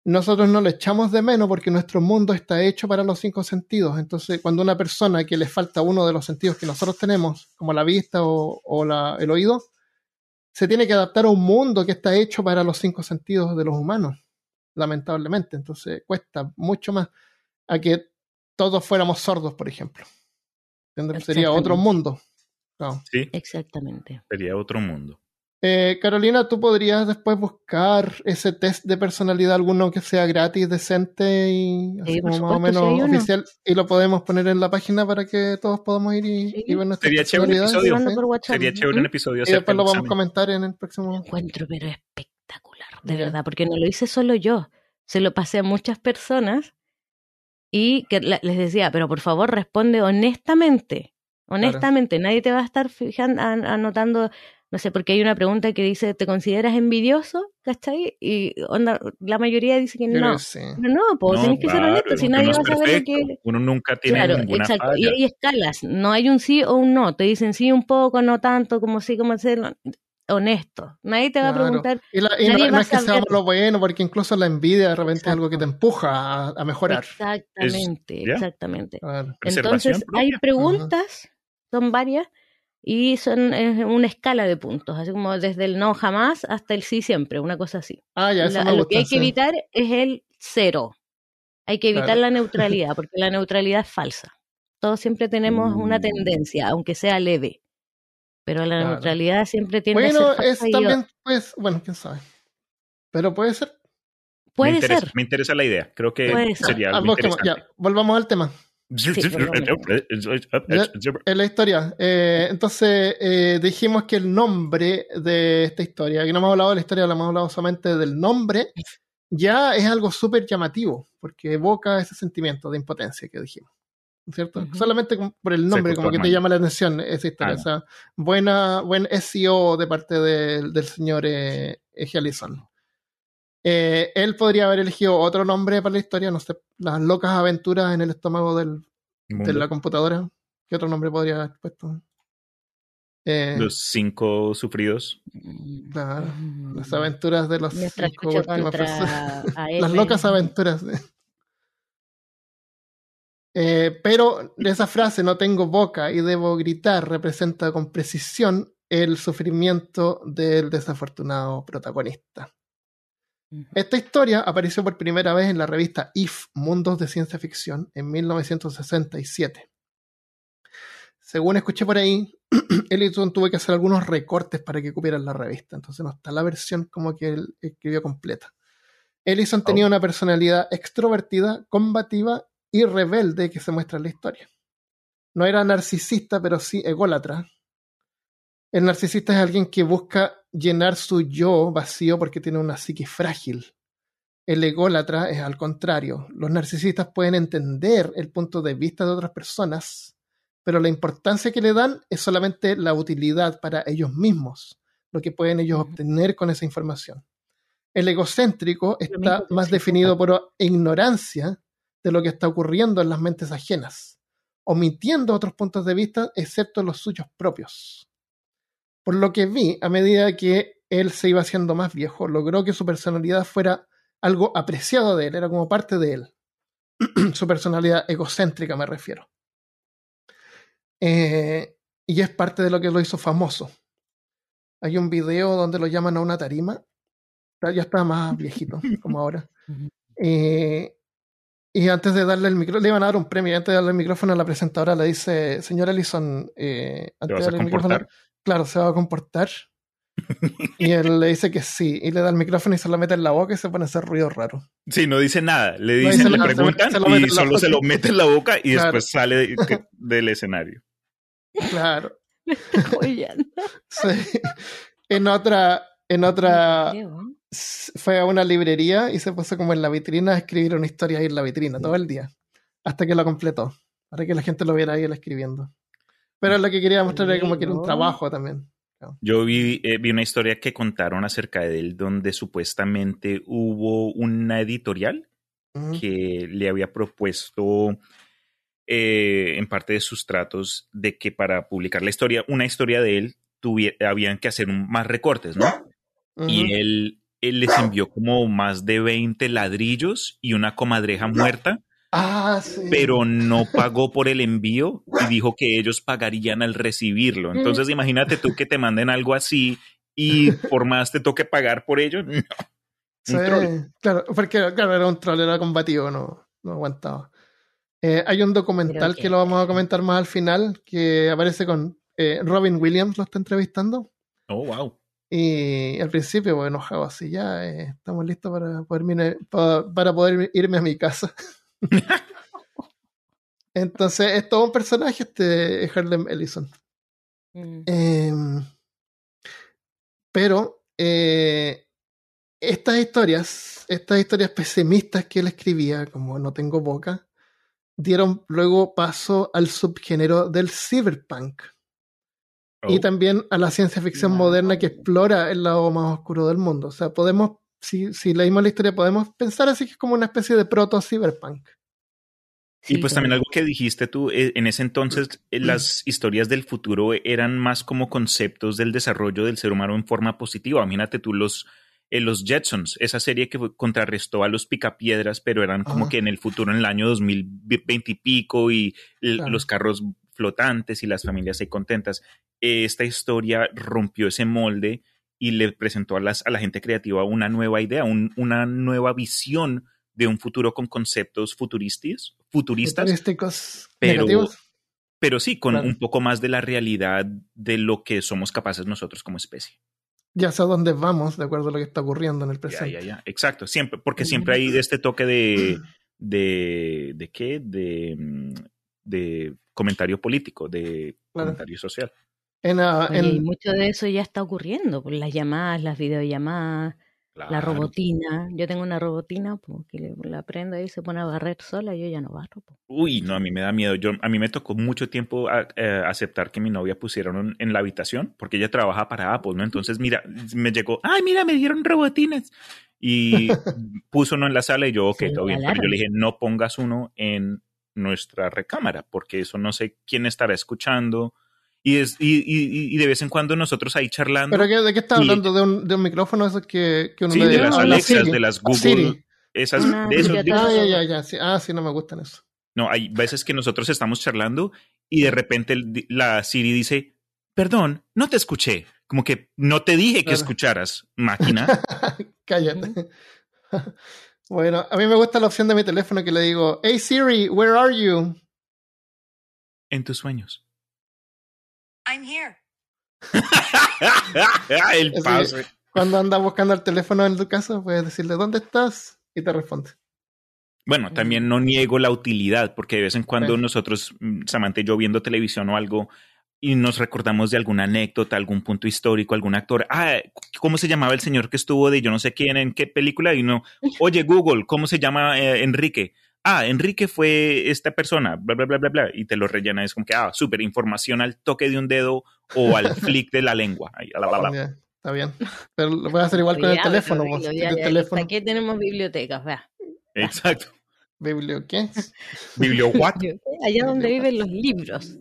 nosotros no lo echamos de menos porque nuestro mundo está hecho para los cinco sentidos. Entonces, cuando una persona que le falta uno de los sentidos que nosotros tenemos, como la vista o, o la, el oído, se tiene que adaptar a un mundo que está hecho para los cinco sentidos de los humanos, lamentablemente. Entonces, cuesta mucho más a que todos fuéramos sordos, por ejemplo. Sería otro mundo. No. Sí, exactamente. Sería otro mundo. Eh, Carolina, ¿tú podrías después buscar ese test de personalidad, alguno que sea gratis, decente y así Sí, por como más o supuesto, menos sí hay uno. oficial, y lo podemos poner en la página para que todos podamos ir y, Sí. y ver nuestras Sería chévere un personalidades? episodio. Mando por WhatsApp. Sería chévere un ¿Mm? episodio Y acerca después del lo vamos a examen. comentar en el próximo. Lo encuentro, pero espectacular, de Ya. verdad, porque no lo hice solo yo, se lo pasé a muchas personas y que la- les decía, pero por favor responde honestamente, honestamente, nadie te va a estar fijando, an- anotando, no sé, porque hay una pregunta que dice, ¿te consideras envidioso? ¿Cachai? Y onda, la mayoría dice que Yo creo no. que sí. Pero no, pues No, tenés que ser claro, honesto, si uno nadie no va es a saber lo perfecto. que... Uno nunca tiene Claro, ninguna exacto. falla. Y hay escalas, no hay un sí o un no, te dicen sí un poco, no tanto, como sí, como hacerlo. Honesto, nadie te va a Claro. preguntar, Y, la- y no, nadie no va a es que sea saber. malo bueno, porque incluso la envidia de repente es algo que te Exacto. empuja a, a mejorar. Exactamente, Es- ¿ya? exactamente. Claro. Preservación Entonces, hay propia. preguntas, son varias, y son eh, una escala de puntos, así como desde el no jamás hasta el sí siempre, una cosa así. Ah, ya, Y eso la- me lo gusta. que hay que Sí. evitar es el cero. Hay que evitar Claro. la neutralidad, porque la neutralidad es falsa. Todos siempre tenemos una Uh. tendencia, aunque sea leve. Pero la Claro. neutralidad siempre tiende Bueno, a ser es falsa y también, pues, bueno, quién sabe. Pero puede ser. Me puede interesa, ser. me interesa la idea. Creo que Puede ser. sería Ah, algo busquemos, interesante. ya, volvamos al tema. Sí, Ya, en la historia. Eh, entonces, eh, dijimos que el nombre de esta historia, que no hemos hablado de la historia, lo hemos hablado solamente del nombre, ya es algo súper llamativo, porque evoca ese sentimiento de impotencia que dijimos. ¿Cierto? Ujú. Solamente con- por el nombre, Se como que te contorna. llama la atención esa historia. Ah, no. O sea, buena, buen S E O de parte del, del señor eh, Ellison. Eh, él podría haber elegido otro nombre para la historia, no sé, las locas aventuras en el estómago del, de Mundo. la computadora. ¿Qué otro nombre podría haber puesto? Eh, Los cinco sufridos. claro, Mm. las aventuras de los Nuestra cinco lucha últimas contra personas. A M. Las locas aventuras. Eh, pero esa frase, no tengo boca y debo gritar, representa con precisión el sufrimiento del desafortunado protagonista. Ujú. Esta historia apareció por primera vez en la revista If, Mundos de Ciencia Ficción, en mil novecientos sesenta y siete. Según escuché por ahí, Ellison tuvo que hacer algunos recortes para que cupieran la revista, entonces no está la versión como que él escribió completa. Ellison tenía Oh. una personalidad extrovertida, combativa y rebelde que se muestra en la historia. No era narcisista, pero sí ególatra. El narcisista es alguien que busca llenar su yo vacío porque tiene una psique frágil. El ególatra es al contrario. Los narcisistas pueden entender el punto de vista de otras personas, pero la importancia que le dan es solamente la utilidad para ellos mismos, lo que pueden ellos Ujú. obtener con esa información. El egocéntrico Lo mismo está que el más definido psicópata. por ignorancia de lo que está ocurriendo en las mentes ajenas, omitiendo otros puntos de vista excepto los suyos propios. Por lo que vi, a medida que él se iba haciendo más viejo, logró que su personalidad fuera algo apreciado de él, era como parte de él. Su personalidad egocéntrica me refiero. Eh, y es parte de lo que lo hizo famoso. Hay un video donde lo llaman a una tarima, ya está más viejito, como ahora. Ujú. Eh, y antes de darle el micrófono, le iban a dar un premio, y antes de darle el micrófono a la presentadora le dice, señora Ellison, eh, ¿Te antes de vas a darle el micrófono, comportar? claro, ¿se va a comportar? Y él le dice que sí, y le da el micrófono y se lo mete en la boca y se pone a hacer ruido raro. Sí, no dice nada. Le No dicen, dice le nada, se preguntan se lo mete y en la solo boca. se lo mete en la boca y Claro. después sale de- que- del escenario. Claro. Oye, Sí. En otra, en otra, creo. s- fue a una librería y se puso como en la vitrina a escribir una historia ahí en la vitrina todo el día, hasta que lo completó, para que la gente lo viera ahí él escribiendo. Pero lo que quería mostrar era como que era un Luego. trabajo también. Yo vi, eh, vi una historia que contaron acerca de él donde supuestamente hubo una editorial Ujú. que le había propuesto eh, en parte de sus tratos de que para publicar la historia, una historia de él, tuvie- habían que hacer un- más recortes, ¿no? Ujú. Y él él les envió como más de veinte ladrillos y una comadreja muerta. Ah, sí. Pero no pagó por el envío y dijo que ellos pagarían al recibirlo. Entonces, imagínate tú que te manden algo así y por más te toque pagar por ello. No. Sí, claro, porque claro, era un troll, era combativo, no, no aguantaba. Eh, hay un documental que... que lo vamos a comentar más al final, que aparece con eh, Robin Williams, lo está entrevistando. Oh, wow. Y al principio, pues, enojado así, ya eh, estamos listos para poder, irme, para, para poder irme a mi casa. Entonces es todo un personaje este Harlem Ellison. Mm. Eh, pero eh, estas historias, estas historias pesimistas que él escribía, como No tengo boca, dieron luego paso al subgénero del cyberpunk. Oh. Y también a la ciencia ficción wow. moderna que explora el lado más oscuro del mundo. O sea, podemos, si, si leímos la historia, podemos pensar así que es como una especie de proto-cyberpunk. Y pues también algo que dijiste tú, en ese entonces las historias del futuro eran más como conceptos del desarrollo del ser humano en forma positiva. Imagínate tú los, eh, los Jetsons, esa serie que contrarrestó a los Picapiedras, pero eran como ah. que en el futuro, en el año dos mil veinte y pico, y claro. los carros flotantes y las familias ahí contentas. Esta historia rompió ese molde y le presentó a, las, a la gente creativa una nueva idea, un, una nueva visión de un futuro con conceptos futuristas, futuristas futurísticos pero, negativos. Pero sí, con claro. un poco más de la realidad de lo que somos capaces nosotros como especie. Ya sé a dónde vamos, de acuerdo a lo que está ocurriendo en el presente. Ya, ya, ya. Exacto, siempre, porque siempre hay este toque de, de, de ¿qué? De, de comentario político, de claro. comentario social. En, uh, Oye, en... Y mucho de eso ya está ocurriendo, por las llamadas, las videollamadas. Claro. La robotina, yo tengo una robotina porque la prendo y se pone a barrer sola, yo ya no barro. Po. Uy, no, a mí me da miedo. Yo, a mí me tocó mucho tiempo a, eh, aceptar que mi novia pusiera en, en la habitación, porque ella trabaja para Apple, ¿no? Entonces, mira, me llegó, ay, mira, me dieron robotinas. Y puso uno en la sala y yo, ok, sí, todo bien. Pero yo le dije, no pongas uno en nuestra recámara, porque eso no sé quién estará escuchando. Y, es, y, y, y de vez en cuando nosotros ahí charlando. ¿Pero qué, de qué estás hablando? ¿De un, ¿De un micrófono esos que, que uno sí, le de las ah, Alexas, de las Google. Siri. Esas, Una, de esos, ah, ya, ya, ya. Sí. Ah, sí, no me gustan eso. No, hay veces que nosotros estamos charlando y de repente el, la Siri dice, perdón, no te escuché. Como que no te dije claro. que escucharas, máquina. Cállate. Bueno, a mí me gusta la opción de mi teléfono que le digo, hey Siri, where are you? En tus sueños. I'm here. El pause. Cuando andas buscando el teléfono en tu casa, puedes decirle ¿dónde estás? Y te responde. Bueno, también no niego la utilidad, porque de vez en cuando sí. nosotros, Samantha y yo, viendo televisión o algo, y nos recordamos de alguna anécdota, algún punto histórico, algún actor. Ah, ¿cómo se llamaba el señor que estuvo de yo no sé quién, en qué película? Y uno, oye, Google, ¿cómo se llama eh, Enrique? Ah, Enrique fue esta persona, bla, bla, bla, bla, bla, y te lo rellena. Es como que, ah, súper información al toque de un dedo o al flick de la lengua. Ahí, bla, bla, bla. Yeah, está bien. Pero lo voy a hacer igual con el teléfono. Vos, ya, ya, el teléfono. Aquí tenemos bibliotecas, vea. Exacto. ¿Biblio qué? ¿Biblio what? Allá donde viven los libros.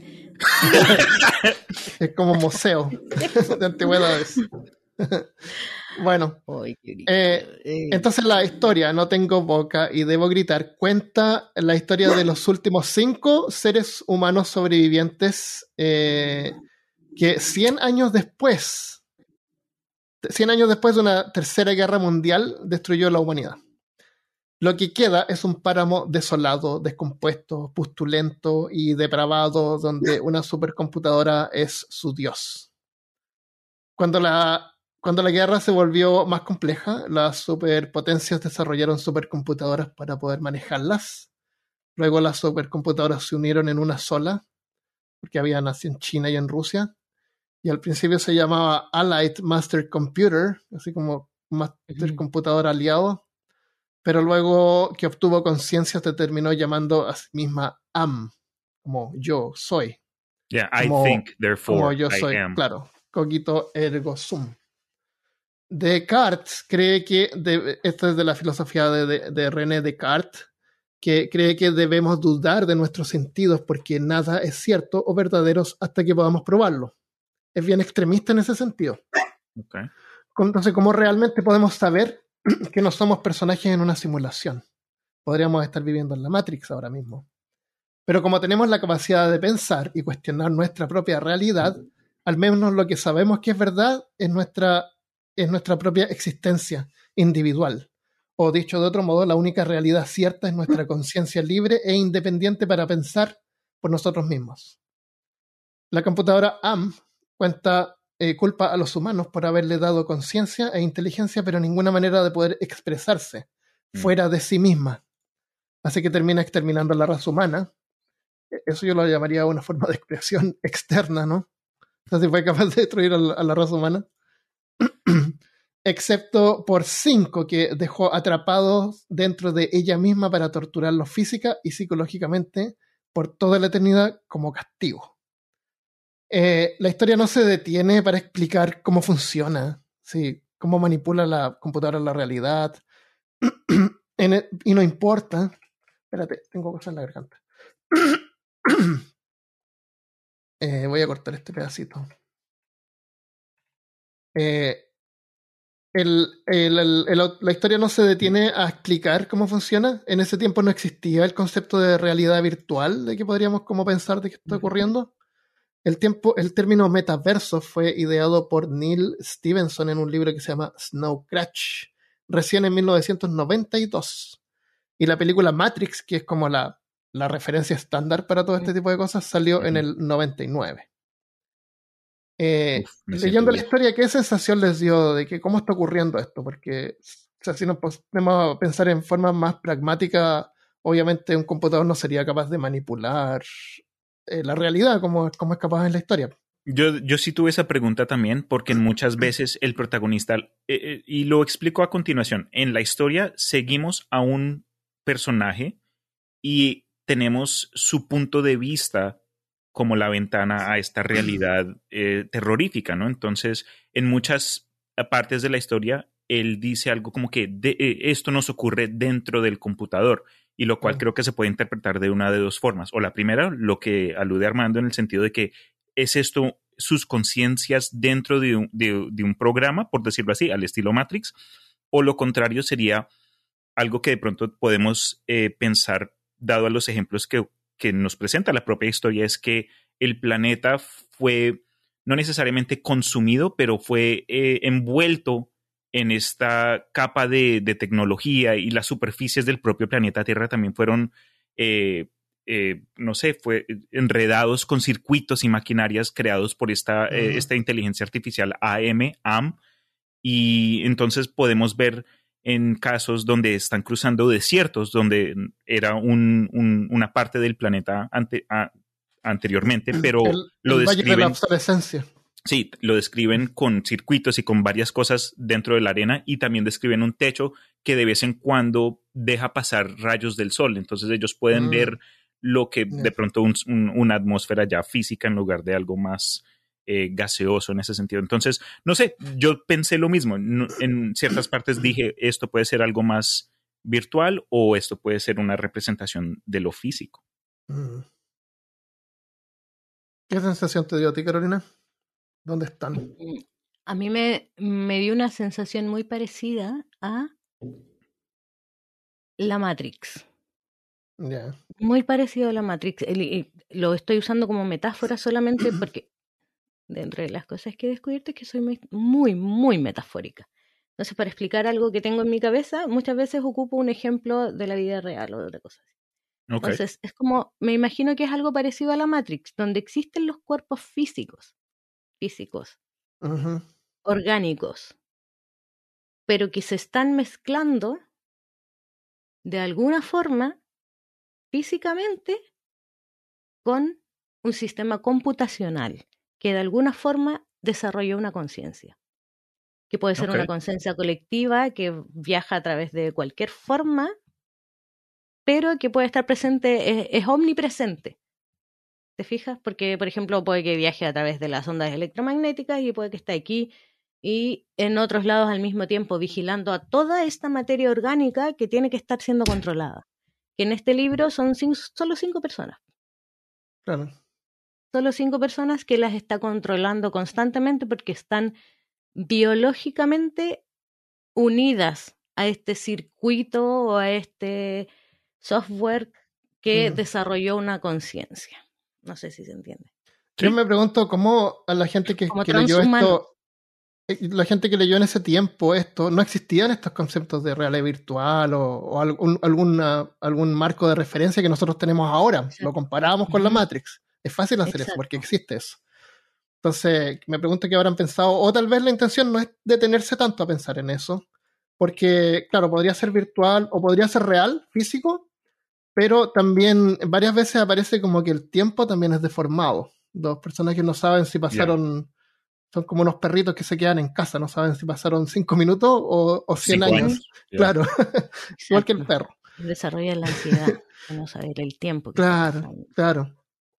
Es como museo de antigüedades. Bueno, Ay, eh, entonces la historia No tengo boca y debo gritar cuenta la historia de los últimos cinco seres humanos sobrevivientes eh, que cien años después, cien años después de una tercera guerra mundial destruyó la humanidad. Lo que queda es un páramo desolado, descompuesto, pustulento y depravado donde una supercomputadora es su dios. Cuando la Cuando la guerra se volvió más compleja, las superpotencias desarrollaron supercomputadoras para poder manejarlas. Luego las supercomputadoras se unieron en una sola, porque había nacido en China y en Rusia. Y al principio se llamaba Allied Master Computer, así como Master uh-huh. Computador aliado. Pero luego que obtuvo conciencia se terminó llamando a sí misma A M, como yo soy. Yeah, como, I think, therefore, como yo I soy, am. Claro, cogito ergo sum. Descartes cree que, de, esto es de la filosofía de, de, de René Descartes, que cree que debemos dudar de nuestros sentidos porque nada es cierto o verdadero hasta que podamos probarlo. Es bien extremista en ese sentido. Okay. Entonces, ¿cómo realmente podemos saber que no somos personajes en una simulación? Podríamos estar viviendo en la Matrix ahora mismo. Pero como tenemos la capacidad de pensar y cuestionar nuestra propia realidad, al menos lo que sabemos que es verdad es nuestra, es nuestra propia existencia individual. O dicho de otro modo, la única realidad cierta es nuestra conciencia libre e independiente para pensar por nosotros mismos. La computadora A M cuenta, eh, culpa a los humanos por haberle dado conciencia e inteligencia, pero ninguna manera de poder expresarse fuera de sí misma. Así que termina exterminando a la raza humana. Eso yo lo llamaría una forma de expresión externa, ¿no? O sea, si fue capaz de destruir a la, a la raza humana. Excepto por cinco que dejó atrapados dentro de ella misma para torturarlos física y psicológicamente por toda la eternidad como castigo. Eh, la historia no se detiene para explicar cómo funciona, ¿sí? Cómo manipula la computadora la realidad. en el, y no importa. Espérate, tengo cosas en la garganta. eh, voy a cortar este pedacito. Eh, el, el, el, el, la historia no se detiene a explicar cómo funciona. En ese tiempo no existía el concepto de realidad virtual, de que podríamos como pensar de qué está ocurriendo. El, tiempo, el término metaverso fue ideado por Neil Stevenson en un libro que se llama Snow Crash, recién en mil novecientos noventa y dos. Y la película Matrix, que es como la, la referencia estándar para todo este tipo de cosas, salió uh-huh. en el noventa y nueve. Eh, Uf, leyendo la historia, ¿qué sensación les dio de que cómo está ocurriendo esto? Porque o sea, si nos ponemos a pensar en forma más pragmática, obviamente un computador no sería capaz de manipular eh, la realidad como, como es capaz en la historia. Yo, yo sí tuve esa pregunta también, porque muchas veces el protagonista, eh, eh, y lo explico a continuación, en la historia seguimos a un personaje y tenemos su punto de vista como la ventana a esta realidad eh, terrorífica, ¿no? Entonces, en muchas partes de la historia, él dice algo como que de, eh, esto nos ocurre dentro del computador, y lo cual oh. creo que se puede interpretar de una de dos formas. O la primera, lo que alude Armando en el sentido de que es esto sus conciencias dentro de un, de, de un programa, por decirlo así, al estilo Matrix, o lo contrario sería algo que de pronto podemos eh, pensar, dado a los ejemplos que, que nos presenta la propia historia, es que el planeta fue no necesariamente consumido, pero fue eh, envuelto en esta capa de, de tecnología, y las superficies del propio planeta Tierra también fueron, eh, eh, no sé, fue enredados con circuitos y maquinarias creados por esta, uh-huh. eh, esta inteligencia artificial A M, A M, y entonces podemos ver en casos donde están cruzando desiertos, donde era un, un, una parte del planeta ante, a, anteriormente, pero el, lo el describen... Valle de la obsolescencia. Sí, lo describen con circuitos y con varias cosas dentro de la arena, y también describen un techo que de vez en cuando deja pasar rayos del sol. Entonces ellos pueden mm. ver lo que yeah. de pronto un, un, una atmósfera ya física en lugar de algo más eh, gaseoso en ese sentido. Entonces, no sé, yo pensé lo mismo. No, en ciertas partes dije, esto puede ser algo más virtual o esto puede ser una representación de lo físico. Mm. ¿Qué sensación te dio a ti, Carolina? ¿Dónde están? A mí me, me dio una sensación muy parecida a la Matrix. Yeah. Muy parecido a la Matrix. El, el, lo estoy usando como metáfora solamente porque dentro de las cosas que he descubierto es que soy muy, muy, muy metafórica. Entonces, para explicar algo que tengo en mi cabeza, muchas veces ocupo un ejemplo de la vida real o de otra cosa así. Okay. Entonces, es como, me imagino que es algo parecido a la Matrix, donde existen los cuerpos físicos, físicos, uh-huh. orgánicos, pero que se están mezclando de alguna forma físicamente con un sistema computacional que de alguna forma desarrolló una conciencia, que puede ser okay. una conciencia colectiva que viaja a través de cualquier forma, pero que puede estar presente, es, es omnipresente. ¿Te fijas? Porque, por ejemplo, puede que viaje a través de las ondas electromagnéticas y puede que esté aquí y en otros lados al mismo tiempo vigilando a toda esta materia orgánica que tiene que estar siendo controlada. Que en este libro son cinco, solo cinco personas. Claro. Solo cinco personas que las está controlando constantemente porque están biológicamente unidas a este circuito o a este software que Mm. desarrolló una conciencia. No sé si se entiende. Yo Sí. me pregunto cómo a la gente que, Como que leyó transhumano. esto, eh, la gente que leyó en ese tiempo esto, no existían estos conceptos de realidad virtual o, o algún, alguna, algún marco de referencia que nosotros tenemos ahora. Exacto. Lo comparábamos con la Ujú. Matrix. Es fácil hacer eso Exacto. porque existe eso. Entonces, me pregunto qué habrán pensado, o tal vez la intención no es detenerse tanto a pensar en eso, porque, claro, podría ser virtual o podría ser real, físico, pero también varias veces aparece como que el tiempo también es deformado. Los personajes no saben si pasaron, son como unos perritos que se quedan en casa, no saben si pasaron cinco minutos o, o cien Cinco años. años. Ya. Claro, igual que el Exacto. perro. Desarrolla la ansiedad de no saber el tiempo que está Claro, pasando. claro.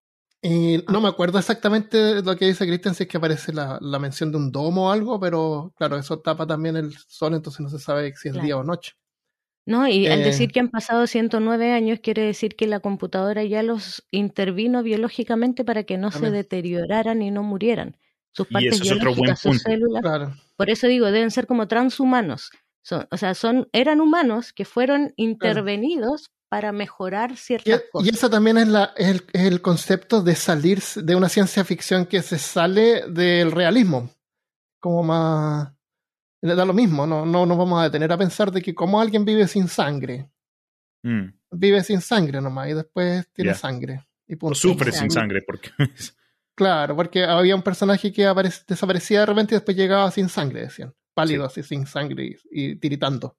Y no Ah, me acuerdo exactamente lo que dice Christian, si es que aparece la, la mención de un domo o algo, pero claro, eso tapa también el sol, entonces no se sabe si es claro. día o noche. No, y al Eh, decir que han pasado ciento nueve años, quiere decir que la computadora ya los intervino biológicamente para que no se también, deterioraran y no murieran. Sus Y partes eso es otro buen biológicas, sus punto. células. claro. Por eso digo, deben ser como transhumanos. Son, o sea, son, eran humanos que fueron Claro. intervenidos para mejorar Y, ciertas y cosas. eso también es, la, es, el, es el concepto de salir de una ciencia ficción que se sale del realismo. Como más... Le da lo mismo, no, no nos vamos a detener a pensar de que como alguien vive sin sangre. Mm, Vive sin sangre nomás y después tiene ya. sangre. Y O punto. sufre sin Exacto. sangre porque... Claro, porque había un personaje que aparec- desaparecía de repente y después llegaba sin sangre, decían. Pálido, Sí. así, sin sangre y, y tiritando.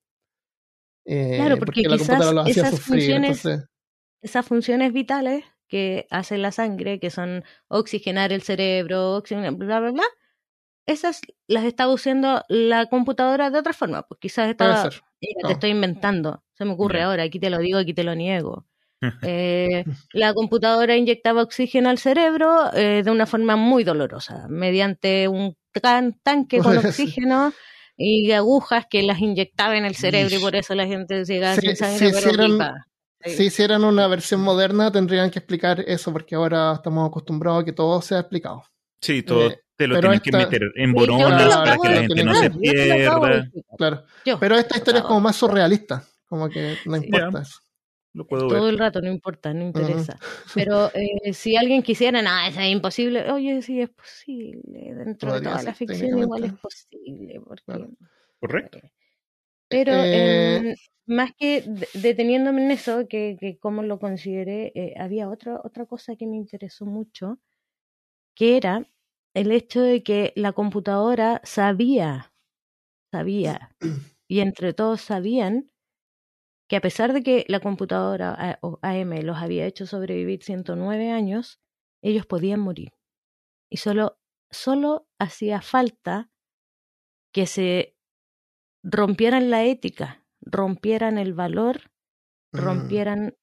Eh, Claro, porque porque la computadora quizás lo hacía esas sufrir. funciones, Entonces, esas funciones vitales que hace la sangre, que son oxigenar el cerebro, oxigenar, bla, bla, bla, esas las estaba usando la computadora de otra forma. Pues quizás puede estaba, ser. mira, te No. estoy inventando, se me ocurre Ya. ahora, aquí te lo digo, aquí te lo niego. Eh, la computadora inyectaba oxígeno al cerebro eh, de una forma muy dolorosa, mediante un tan- tanque con Puede ser. oxígeno y agujas que las inyectaba en el cerebro y Yeesh. por eso la gente se quedaba Si, sin si sangre, pero hicieran, rica. si Sí. hicieran una versión moderna, tendrían que explicar eso, porque ahora estamos acostumbrados a que todo sea explicado. Sí, Eh, todo te lo pero tienen que esta, meter en Sí, yo te lo boronas para claro, acabo que te la de lo gente tienen no que. se explicar, yo te lo acabo de pierda. explicar. Claro. Yo Pero esta te lo historia es acabo como de más explicar. surrealista, como que no Sí. importa Ya, eso. lo puedo Todo ver. el rato, no importa, no Ujú. interesa. Pero eh, si alguien quisiera, nada, eso es imposible. Oye, sí es posible. Dentro de Podría toda la ser, ficción igual es técnicamente. posible. Porque, Claro. ¿Correcto? eh, pero Eh, em, más que de- deteniéndome en eso, que, que como lo consideré, eh, había otra, otra cosa que me interesó mucho, que era el hecho de que la computadora sabía, sabía, y entre todos sabían que a pesar de que la computadora A- o A M los había hecho sobrevivir ciento nueve años, ellos podían morir. Y solo, solo hacía falta que se rompieran la ética, rompieran el valor, mm, rompieran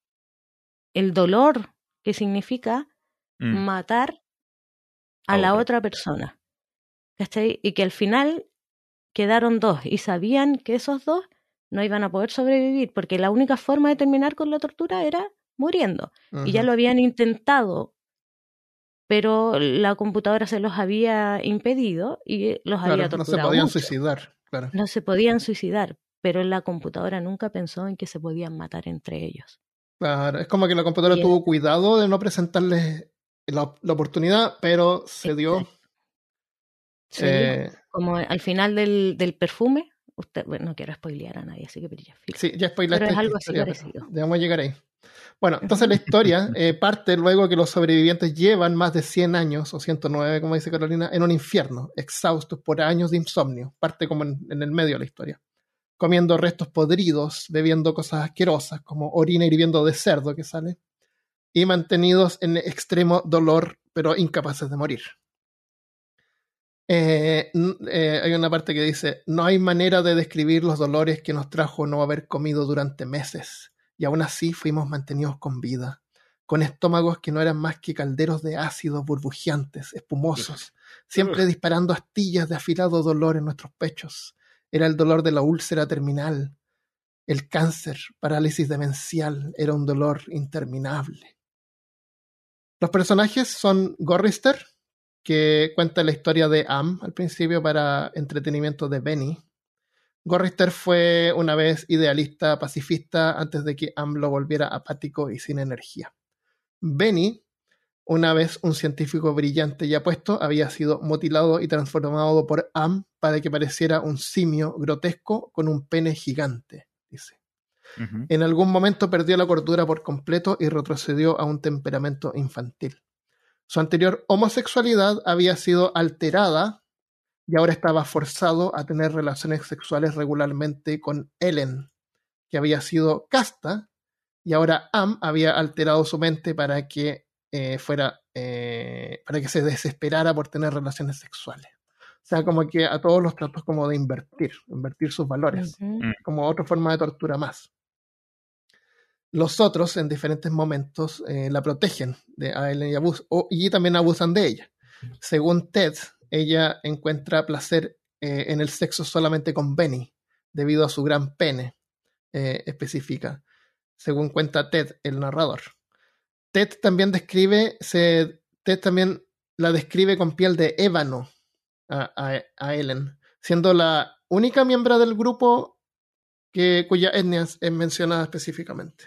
el dolor que significa Mm, matar a a la otra. otra persona. ¿Cachai? Y que al final quedaron dos y sabían que esos dos no iban a poder sobrevivir porque la única forma de terminar con la tortura era muriendo. Y ya ujú. lo habían intentado, pero la computadora se los había impedido y los había Claro, no se torturado podían mucho. suicidar, claro. No se podían suicidar, pero la computadora nunca pensó en que se podían matar entre ellos. Claro, es como que la computadora Y es- tuvo cuidado de no presentarles la, la oportunidad, pero se dio. exacto, se dio. Eh, Como al final del, del perfume, usted, bueno, no quiero spoilear a nadie, así que pero ya, filo. sí, ya Pero spoilaste es esta algo así historia, pero parecido. debemos llegar ahí. Bueno, entonces la Ujú. historia eh, parte luego que los sobrevivientes llevan más de cien años, o ciento nueve, como dice Carolina, en un infierno, exhaustos por años de insomnio. Parte como en, en el medio de la historia. Comiendo restos podridos, bebiendo cosas asquerosas, como orina hirviendo de cerdo que sale, y mantenidos en extremo dolor, pero incapaces de morir. Eh, n- eh, hay una parte que dice, no hay manera de describir los dolores que nos trajo no haber comido durante meses, y aún así fuimos mantenidos con vida, con estómagos que no eran más que calderos de ácidos burbujeantes, espumosos, siempre Ugh. disparando astillas de afilado dolor en nuestros pechos. Era el dolor de la úlcera terminal, el cáncer, parálisis demencial, era un dolor interminable. Los personajes son Gorrister, que cuenta la historia de Am al principio para entretenimiento de Benny. Gorrister fue una vez idealista, pacifista, antes de que Am lo volviera apático y sin energía. Benny, una vez un científico brillante y apuesto, había sido mutilado y transformado por Am para que pareciera un simio grotesco con un pene gigante, dice. Ujú. En algún momento perdió la cordura por completo y retrocedió a un temperamento infantil. Su anterior homosexualidad había sido alterada y ahora estaba forzado a tener relaciones sexuales regularmente con Ellen, que había sido casta, y ahora Am había alterado su mente para que eh, fuera eh, para que se desesperara por tener relaciones sexuales. O sea, como que a todos los tratos como de invertir, invertir sus valores, Ujú. como otra forma de tortura más. Los otros, en diferentes momentos, eh, la protegen de a Ellen y, abus o, y también abusan de ella. Según Ted, ella encuentra placer eh, en el sexo solamente con Benny, debido a su gran pene, eh, específica, según cuenta Ted, el narrador. Ted también describe, se, Ted también la describe con piel de ébano a, a, a Ellen, siendo la única miembro del grupo que, cuya etnia es mencionada específicamente.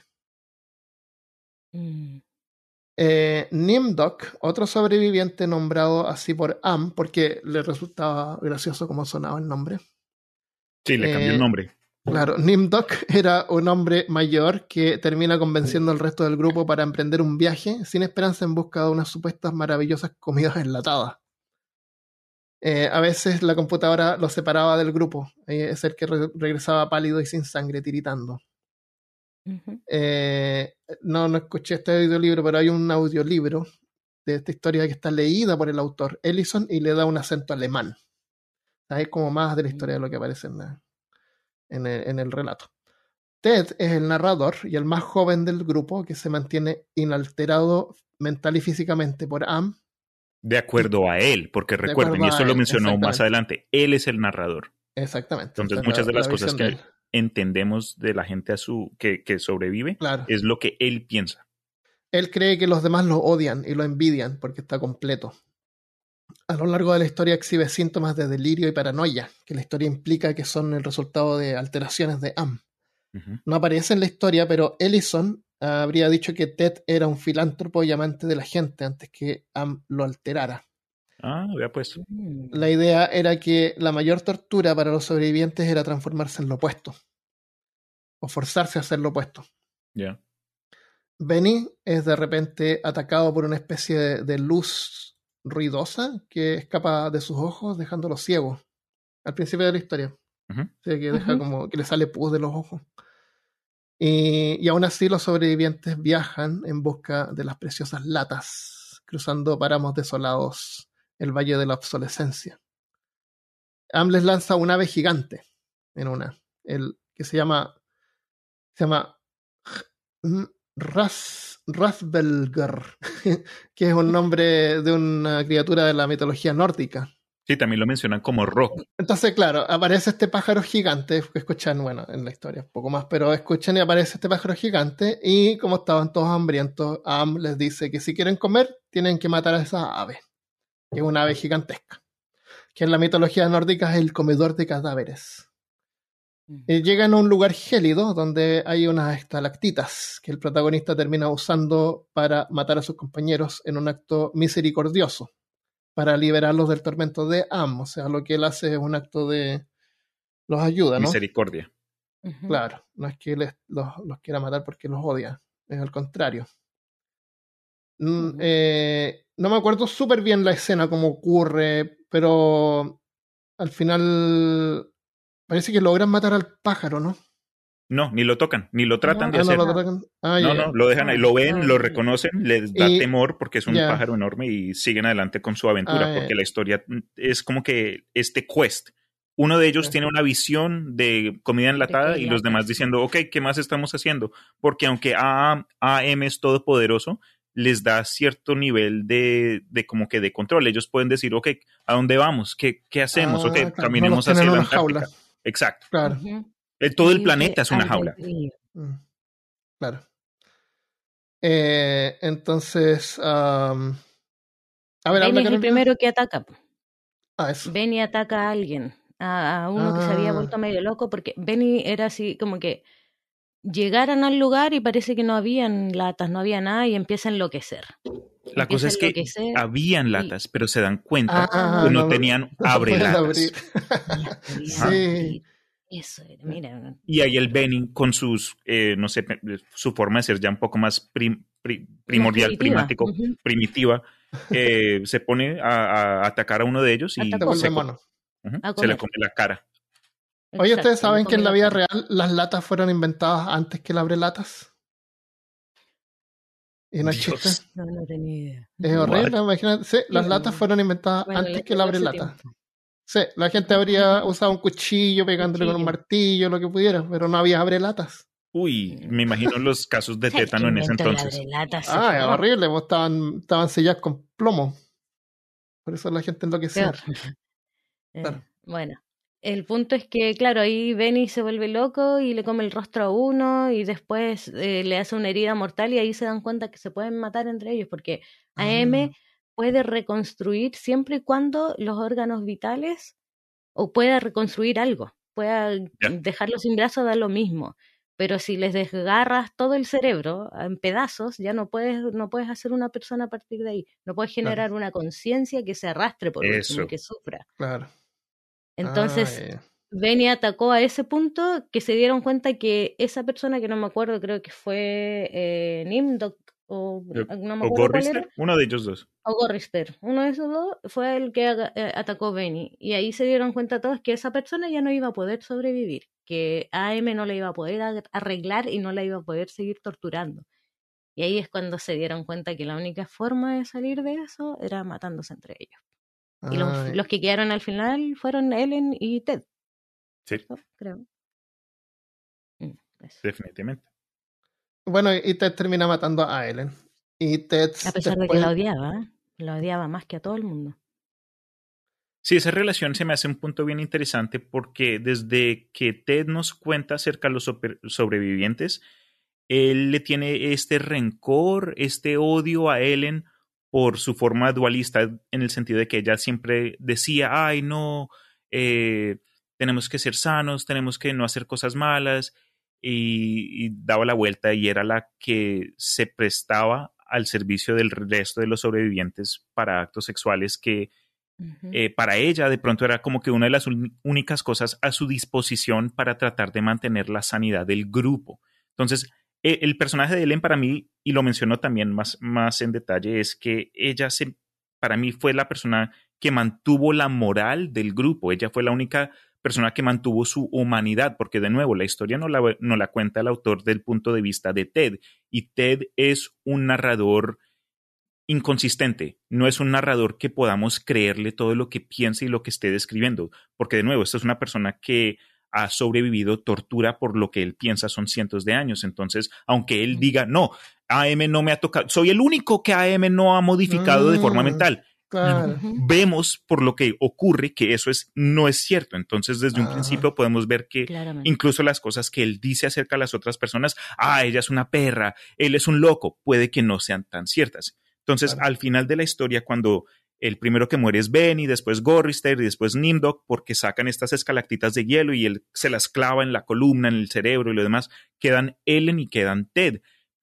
Mm. Eh, Nimdok, otro sobreviviente nombrado así por Am, porque le resultaba gracioso cómo sonaba el nombre. Sí, le cambió Eh, el nombre. Claro, Nimdok era un hombre mayor que termina convenciendo al resto del grupo para emprender un viaje sin esperanza en busca de unas supuestas maravillosas comidas enlatadas. Eh, a veces la computadora lo separaba del grupo, eh, es el que re- regresaba pálido y sin sangre, tiritando. Ujú. Eh, no, no escuché este audiolibro, pero hay un audiolibro de esta historia que está leída por el autor Ellison y le da un acento alemán. Es como más de la historia de lo que aparece en, la- en el, en el relato. Ted es el narrador y el más joven del grupo que se mantiene inalterado mental y físicamente por Am. De acuerdo a él, porque De recuerden, acuerdo y a esto lo él, mencionó más exactamente. adelante, él es el narrador. Exactamente. Entonces, Esta es muchas la, de las la cosas visión de que él. entendemos de la gente a su, que, que sobrevive Claro. es lo que él piensa. Él cree que los demás lo odian y lo envidian porque está completo. A lo largo de la historia exhibe síntomas de delirio y paranoia, que la historia implica que son el resultado de alteraciones de Am. Ujú. No aparece en la historia, pero Ellison habría dicho que Ted era un filántropo y amante de la gente antes que Am lo alterara. Ah, vea pues. Mm. La idea era que la mayor tortura para los sobrevivientes era transformarse en lo opuesto, o forzarse a hacer lo opuesto. Ya. Benny es de repente atacado por una especie de, de luz ruidosa que escapa de sus ojos, dejándolo ciego al principio de la historia. Ujú. O sea, que deja Ujú. como que le sale pus de los ojos. Y, y aún así los sobrevivientes viajan en busca de las preciosas latas, cruzando páramos desolados, el valle de la obsolescencia. Am les lanza un ave gigante en una, el que se llama se llama Ras, Rasbelger, que es un nombre de una criatura de la mitología nórdica. Sí, también lo mencionan como rock. Entonces, claro, aparece este pájaro gigante, que escuchan, bueno, en la historia un poco más, pero escuchan y aparece este pájaro gigante y como estaban todos hambrientos, Am les dice que si quieren comer, tienen que matar a esa ave, que es una ave gigantesca, que en la mitología nórdica es el comedor de cadáveres. Eh, llegan a un lugar gélido donde hay unas estalactitas que el protagonista termina usando para matar a sus compañeros en un acto misericordioso, para liberarlos del tormento de Am. O sea, lo que él hace es un acto de... los ayuda, ¿no? Misericordia. Ujú. Claro, no es que les, los, los quiera matar porque los odia, es al contrario. Mm, Ujú. eh, no me acuerdo súper bien la escena, cómo ocurre, pero al final parece que logran matar al pájaro, ¿no? No, ni lo tocan, ni lo tratan No, de Ah, no hacer. lo no. atacan. Ah, ya, No, ya. no, lo dejan ahí, No, lo ven, no, lo no. reconocen, les da Y temor porque es un ya. pájaro enorme y siguen adelante con su aventura, Ah, porque ya. la historia es como que este quest. Uno de ellos Sí. tiene una visión de comida enlatada qué y los lata. demás diciendo, ok, ¿qué más estamos haciendo? Porque aunque A M es todopoderoso, les da cierto nivel de, de como que de control. Ellos pueden decir, ok, ¿a dónde vamos? ¿Qué, qué hacemos? Ok, Ah, claro, no los caminemos tienen hacia en la una jaula. Antártica. Exacto. Claro. Ujú. Eh, Todo el Libre planeta es una jaula. albedrío. Mm, claro. Eh, entonces, am, A ver, Benny habla es el Carolina. primero que ataca. Ah, eso. Benny ataca a alguien, a, a uno que se había Ah. vuelto medio loco, porque Benny era así como que llegaran al lugar y parece que no habían latas, no había nada y empieza a enloquecer. La Empieza cosa a es que enloquecer habían y latas, pero se dan cuenta Ah, que no no, tenían no lo abre pueden latas. abrir. no las podían Ajá. Sí. abrir. Eso era, mira. Y ahí el Benny con sus, eh, no sé, pe- su forma de ser ya un poco más prim- pri- Más primordial, primitiva. primático, Ujú. primitiva, eh, se pone a, a atacar a uno de ellos Se y Atacó. vuelve se, co- mono. ujú, A se le comer. come la cara. Oye, ¿ustedes Exacto, le saben que come en la la vida cara. real las latas fueron inventadas antes que el abrelatas? Y no es chiste. Dios. No, no tenía idea. Es What? horrible, imagínate. Sí, las Sí, latas fueron inventadas bueno, antes les que el llegó ese abrelatas. tiempo. Sí, la gente habría usado un cuchillo pegándole con un Cuchillo. martillo, lo que pudiera, pero no había abrelatas. Uy, me imagino los casos de O sea, el que tétano en ese inventó el entonces. abrelata se Ah, es fue. horrible, pues estaban, estaban selladas con plomo. Por eso la gente enloquecía. Peor. Eh, Claro. bueno, el punto es que, claro, ahí Benny se vuelve loco y le come el rostro a uno y después eh, le hace una herida mortal y ahí se dan cuenta que se pueden matar entre ellos porque A M Ah, puede reconstruir siempre y cuando los órganos vitales o pueda reconstruir algo, pueda Ya. dejarlo sin brazos, da lo mismo. Pero si les desgarras todo el cerebro en pedazos, ya no puedes, no puedes hacer una persona a partir de ahí. No puedes claro, generar una conciencia que se arrastre por último y Eso. que sufra. claro. Entonces, Ah, ya, ya. Benny atacó a ese punto que se dieron cuenta que esa persona, que no me acuerdo, creo que fue eh, Nimdok, o no me ¿O acuerdo cuál era, Gorrister? Uno de ellos dos. o Gorrister, uno de esos dos fue el que aga- eh, atacó a Benny. Y ahí se dieron cuenta todos que esa persona ya no iba a poder sobrevivir, que A M no la iba a poder ag- arreglar y no la iba a poder seguir torturando. Y ahí es cuando se dieron cuenta que la única forma de salir de eso era matándose entre ellos. Y los, Ah, los que quedaron al final fueron Ellen y Ted, Sí, ¿no? Creo. Mm, eso. definitivamente. bueno, y Ted termina matando a Ellen. Y Ted A pesar de que después. la odiaba, ¿eh? La odiaba más que a todo el mundo. Sí, esa relación se me hace un punto bien interesante porque desde que Ted nos cuenta acerca de los super- sobrevivientes, él le tiene este rencor, este odio a Ellen por su forma dualista, en el sentido de que ella siempre decía, ay, no, eh, tenemos que ser sanos, tenemos que no hacer cosas malas, y, y daba la vuelta y era la que se prestaba al servicio del resto de los sobrevivientes para actos sexuales que Ujú. eh, para ella de pronto era como que una de las un- únicas cosas a su disposición para tratar de mantener la sanidad del grupo. Entonces, eh, el personaje de Ellen para mí, y lo menciono también más, más en detalle, es que ella se, para mí fue la persona que mantuvo la moral del grupo. Ella fue la única persona que mantuvo su humanidad, porque de nuevo, la historia no la, no la cuenta el autor del punto de vista de Ted, y Ted es un narrador inconsistente, no es un narrador que podamos creerle todo lo que piensa y lo que esté describiendo, porque de nuevo, esta es una persona que ha sobrevivido tortura por lo que él piensa son cientos de años, entonces, aunque él diga, no, A M no me ha tocado, soy el único que A M no ha modificado de forma Mm, mental, claro. Ujú. vemos por lo que ocurre que eso es, no es cierto, entonces desde un Ajá. principio podemos ver que Claramente. incluso las cosas que él dice acerca de las otras personas, ah, ella es una perra, él es un loco, puede que no sean tan ciertas. Entonces, Claro. al final de la historia, cuando el primero que muere es Benny, después Gorrister y después Nimdok, porque sacan estas escalactitas de hielo y él se las clava en la columna, en el cerebro y lo demás, quedan Ellen y quedan Ted.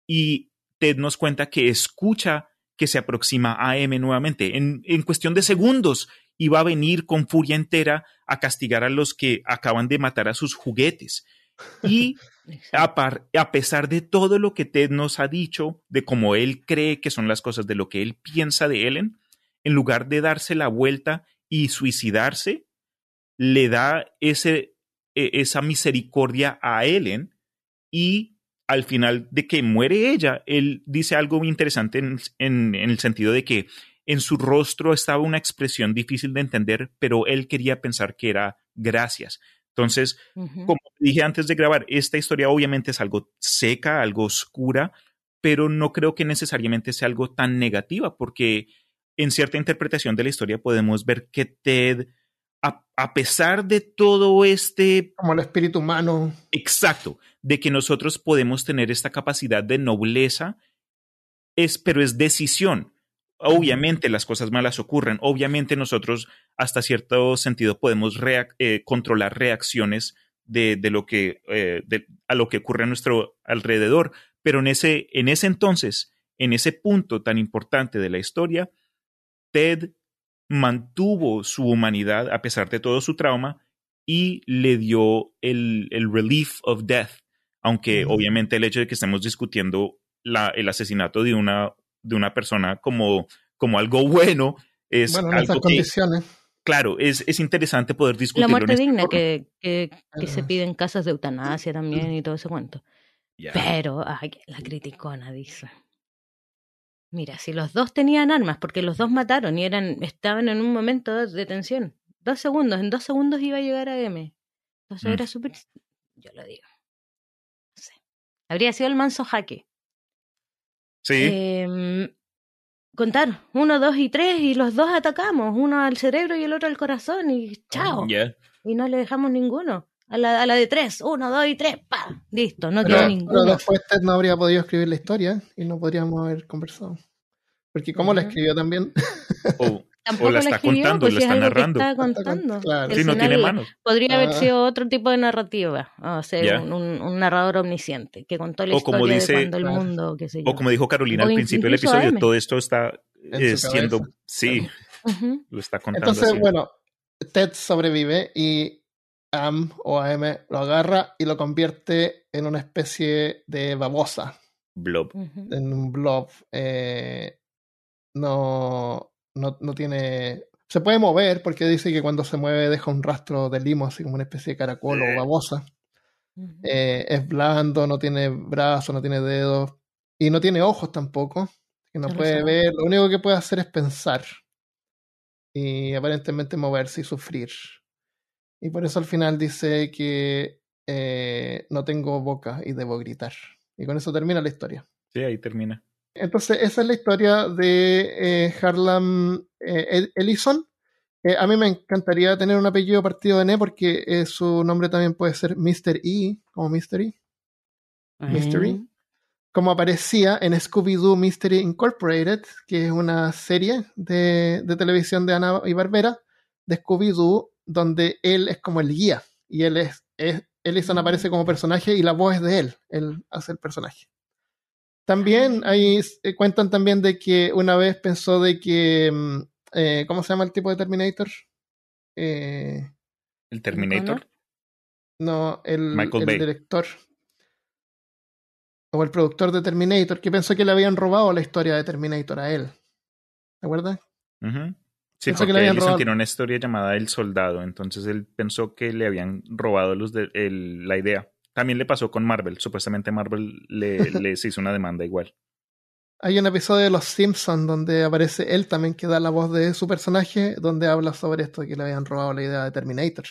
Y Ted nos cuenta que escucha que se aproxima a M nuevamente. En, en cuestión de segundos iba a venir con furia entera a castigar a los que acaban de matar a sus juguetes. Y Exacto. a, par, a pesar de todo lo que Ted nos ha dicho, de cómo él cree que son las cosas, de lo que él piensa de Ellen, en lugar de darse la vuelta y suicidarse, le da ese, eh, esa misericordia a Ellen y al final de que muere ella, él dice algo muy interesante en, en, en el sentido de que en su rostro estaba una expresión difícil de entender, pero él quería pensar que era gracias. Entonces, Ujú. como dije antes de grabar, esta historia obviamente es algo seca, algo oscura, pero no creo que necesariamente sea algo tan negativa, porque en cierta interpretación de la historia podemos ver que Ted, a, a pesar de todo este... Como el espíritu humano. Exacto, de que nosotros podemos tener esta capacidad de nobleza, es, pero es decisión. Obviamente las cosas malas ocurren, obviamente nosotros hasta cierto sentido podemos reac- eh, controlar reacciones de, de lo que, eh, de, a lo que ocurre a nuestro alrededor, pero en ese, en ese entonces, en ese punto tan importante de la historia, Ted mantuvo su humanidad a pesar de todo su trauma y le dio el, el relief of death, aunque Ujú. obviamente el hecho de que estemos discutiendo la, el asesinato de una, de una persona como, como algo bueno es Bueno, en esas algo que, condiciones. claro, es, es interesante poder La discutirlo en muerte este digna foro. que, que, que se Ah. pide en casas de eutanasia también y todo ese cuento. Ya. Pero, ay, la criticona dice. Mira, si los dos tenían armas, porque los dos mataron y eran, estaban en un momento de tensión. Dos segundos, en dos segundos iba a llegar a M. Entonces Mm. era súper. Yo lo digo. No sé. Habría sido el manso jaque. Sí, Eh, contar uno, dos y tres y los dos atacamos. Uno al cerebro y el otro al corazón y chao. ya. Y no le dejamos ninguno. A la, a la de tres, uno, dos y tres, pa, listo, no Pero, quedó Claro. pero ninguno. después Ted no habría podido escribir la historia y no podríamos haber conversado. Porque ¿cómo la Ujú. escribió también? O, o Tampoco la la está escribió, contando, pues lo si es está algo que narrando. está Está con- contando. claro. El Sí, no tiene final manos. podría haber Ah. sido otro tipo de narrativa, o sea, Ya. un, un- un narrador omnisciente que contó la O como historia de dice- cuando el Claro. mundo, qué sé O yo. como dijo Carolina O al principio del incluso a episodio, M. todo esto está En eh, su siendo, cabeza. sí, Ujú. lo está contando Entonces, así. bueno, Ted sobrevive y Am o A M lo agarra y lo convierte en una especie de babosa, Blob. Ujú. en un blob. Eh, no, no, no tiene... Se puede mover porque dice que cuando se mueve deja un rastro de limo, así como una especie de caracol o babosa. Ujú. Eh, es blando, no tiene brazos, no tiene dedos y no tiene ojos tampoco. Que no Solo puede sabe. ver, lo único que puede hacer es pensar y aparentemente moverse y sufrir. Y por eso al final dice que eh, no tengo boca y debo gritar. Y con eso termina la historia. Sí, ahí termina. Entonces, esa es la historia de eh, Harlan eh, Ed- Ellison. Eh, a mí me encantaría tener un apellido partido en E porque eh, su nombre también puede ser mister E, como Mystery, Mystery, Eh, como aparecía en Scooby-Doo Mystery Incorporated, que es una serie de, de televisión de Hanna y Barbera, de Scooby-Doo, donde él es como el guía, y él es, es Ellison aparece como personaje y la voz es de él, él hace el personaje. También ahí eh, cuentan también de que una vez pensó de que, mm, eh, ¿cómo se llama el tipo de Terminator? Eh, El Terminator. Connor. no, el, Michael el Bay. director o el productor de Terminator, que pensó que le habían robado la historia de Terminator a él. ¿Te acuerdas? Ujú. Sí, Pensó que le porque habían Ellison robado. tiene una historia llamada El Soldado, entonces él pensó que le habían robado los de, el- la idea. También le pasó con Marvel, supuestamente Marvel le, les hizo una demanda igual. Hay un episodio de Los Simpsons donde aparece él también, que da la voz de su personaje, donde habla sobre esto, que le habían robado la idea de Terminator.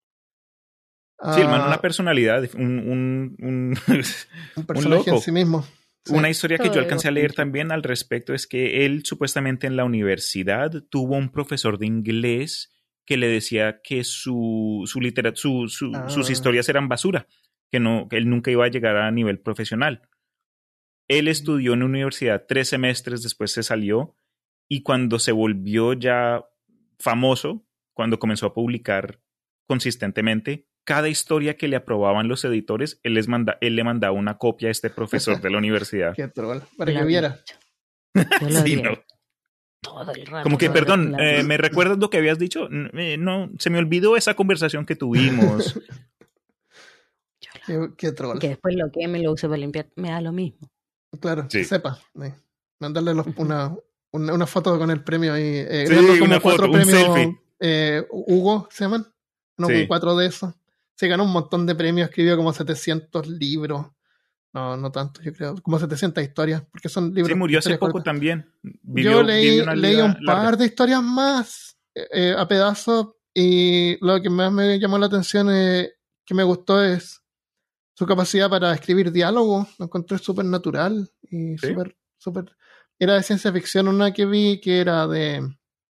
Sí, el man, Ah, una personalidad, un, un, un, un un personaje en loco. sí mismo. Sí. Una historia que yo Todo alcancé a leer egocéntrico. también al respecto es que él supuestamente en la universidad tuvo un profesor de inglés que le decía que su, su litera- su- su- Ah. sus historias eran basura, que, no, que él nunca iba a llegar a nivel profesional. Él estudió en la universidad tres semestres, después se salió y cuando se volvió ya famoso, cuando comenzó a publicar consistentemente, cada historia que le aprobaban los editores, él, les manda, él le mandaba una copia a este profesor de la universidad. Qué troll, para Lo que habría viera. hecho. Yo lo Sí, habría no. hecho. Todo el rato. Como que, todo el perdón, rato. eh, ¿me recuerdas lo que habías dicho? N- eh, no, se me olvidó esa conversación que tuvimos. Yo lo- Qué, qué troll. Que después lo que me lo use para limpiar, me da lo mismo. Claro, Sí. que sepa. Sí. Mandarle los- una, una, una foto con el premio ahí. Eh, Sí, ganó como una cuatro foto, un premios. selfie. Eh, Hugo, ¿se llaman? No, Sí. con cuatro de esos. Se ganó un montón de premios, escribió como setecientos libros. No, no tanto, yo creo. Como setecientas historias, porque son libros. Sí, murió hace historias poco cortas. también. Vivió, Yo leí, vivió una leí vida un par larga. de historias más eh, eh, a pedazos y lo que más me llamó la atención, eh, que me gustó, es su capacidad para escribir diálogo. Lo encontré súper natural y ¿Sí? súper, súper... Era de ciencia ficción una que vi que era de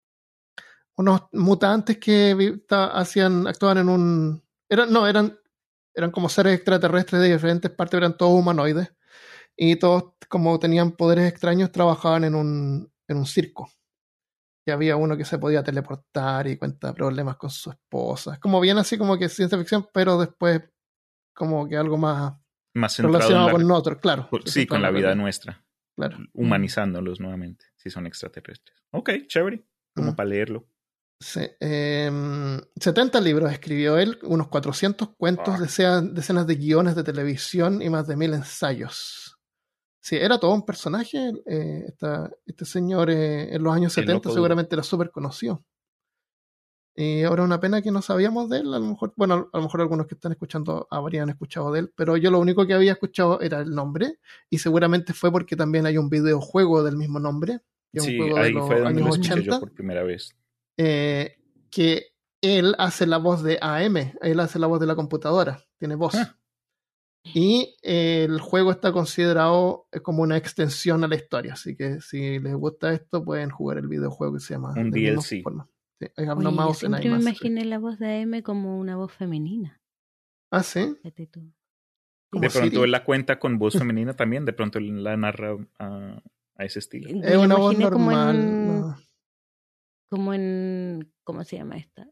unos mutantes que vi- ta- hacían, actuaban en un... Eran, no, eran, eran como seres extraterrestres de diferentes partes, eran todos humanoides y todos como tenían poderes extraños trabajaban en un, en un circo. Y había uno que se podía teleportar y cuenta problemas con su esposa. Es como bien así como que ciencia ficción, pero después como que algo más, más centrado relacionado en la, con nosotros, claro. con, sí, con la vida realidad. nuestra. Claro. Humanizándolos mm. nuevamente, si son extraterrestres. Ok, chévere, como mm. para leerlo. Sí, eh, setenta libros escribió él, unos cuatrocientos cuentos, oh. decenas, decenas de guiones de televisión y más de mil ensayos. Sí, era todo un personaje. Eh, esta, este señor eh, en los años setenta seguramente era súper conocido. Y ahora una pena que no sabíamos de él. A lo mejor, bueno, a lo mejor algunos que están escuchando habrían escuchado de él, pero yo lo único que había escuchado era el nombre, y seguramente fue porque también hay un videojuego del mismo nombre, que es sí, un juego ahí de los fue donde años lo escuché ochenta. Yo por primera vez. Eh, que él hace la voz de A M, él hace la voz de la computadora, tiene voz. Ah. Y eh, el juego está considerado como una extensión a la historia, así que si les gusta esto pueden jugar el videojuego que se llama un D L C. Sí, I have Oye, no yo mouse siempre and me I imaginé la voz de A M como una voz femenina. Ah, ¿sí? De pronto Siri. Él la cuenta con voz femenina también, de pronto la narra a, a ese estilo. Es una voz normal. Como en, no. como en, ¿cómo se llama esta?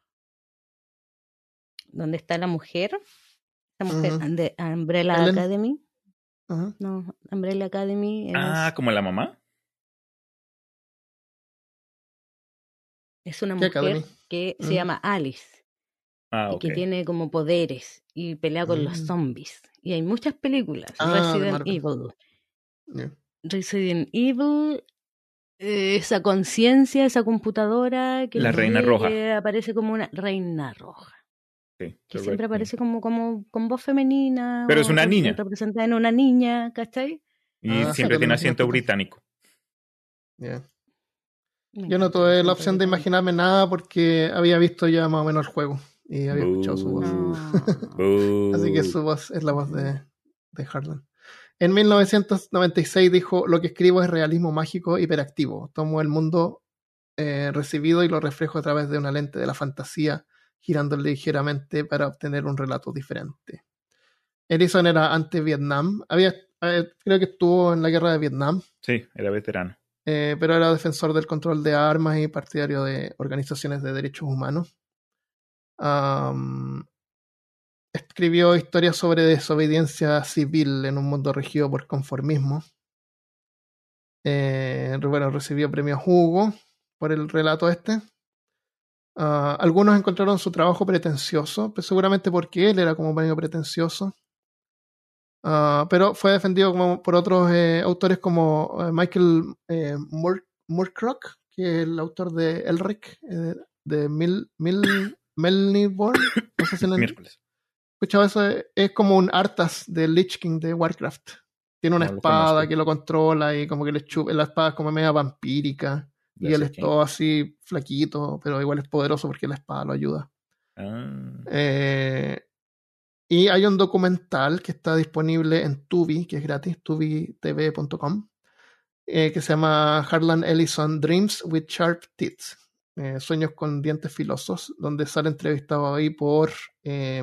¿Dónde está la mujer? La mujer, Uh-huh. de Umbrella Ellen. Academy. Uh-huh. No, Umbrella Academy. Es, ah, ¿como la mamá? Es una mujer Academy? que Uh-huh. se llama Alice. Ah, y okay. que tiene como poderes y pelea con uh-huh. los zombies. Y hay muchas películas. Ah, Resident Evil. Yeah. Resident Evil, eh, esa conciencia, esa computadora que, la reina roja. que aparece como una reina roja. Sí, que siempre aparece como, como con voz femenina. Pero es una niña. Representada en una niña, ¿cachai? Y Ah, siempre sí, tiene acento británico. Yeah. Yo no tuve la opción de imaginarme nada porque había visto ya más o menos el juego y había Boo. escuchado su voz. No. Así que su voz es la voz de, de Harlan. En mil novecientos noventa y seis dijo: lo que escribo es realismo mágico hiperactivo. Tomo el mundo eh, recibido y lo reflejo a través de una lente de la fantasía, girando ligeramente para obtener un relato diferente. Ellison era anti-Vietnam. Había, eh, creo que estuvo en la guerra de Vietnam. Sí, era veterano. Eh, pero era defensor del control de armas y partidario de organizaciones de derechos humanos. Um, escribió historias sobre desobediencia civil en un mundo regido por conformismo. Eh, bueno, recibió premio Hugo por el relato este. Uh, algunos encontraron su trabajo pretencioso, pues seguramente porque él era como medio pretencioso. Uh, pero fue defendido como por otros eh, autores como uh, Michael eh, Moore, Moorcock, que es el autor de Elric, eh, de Mil, Mil, Melniboné. No sé si en el, Miércoles. ¿Escuchaba eso? Es como un Arthas de Lich King de Warcraft. Tiene una no espada lo que lo controla y como que le chupa. La espada es como media vampírica. Ya y él es quién. todo así flaquito, pero igual es poderoso porque la espada lo ayuda. Ah. Eh, y hay un documental que está disponible en Tubi, que es gratis, tubi t v punto com, eh, que se llama Harlan Ellison Dreams with Sharp Teeth. Eh, Sueños con dientes filosos, donde sale entrevistado ahí por eh,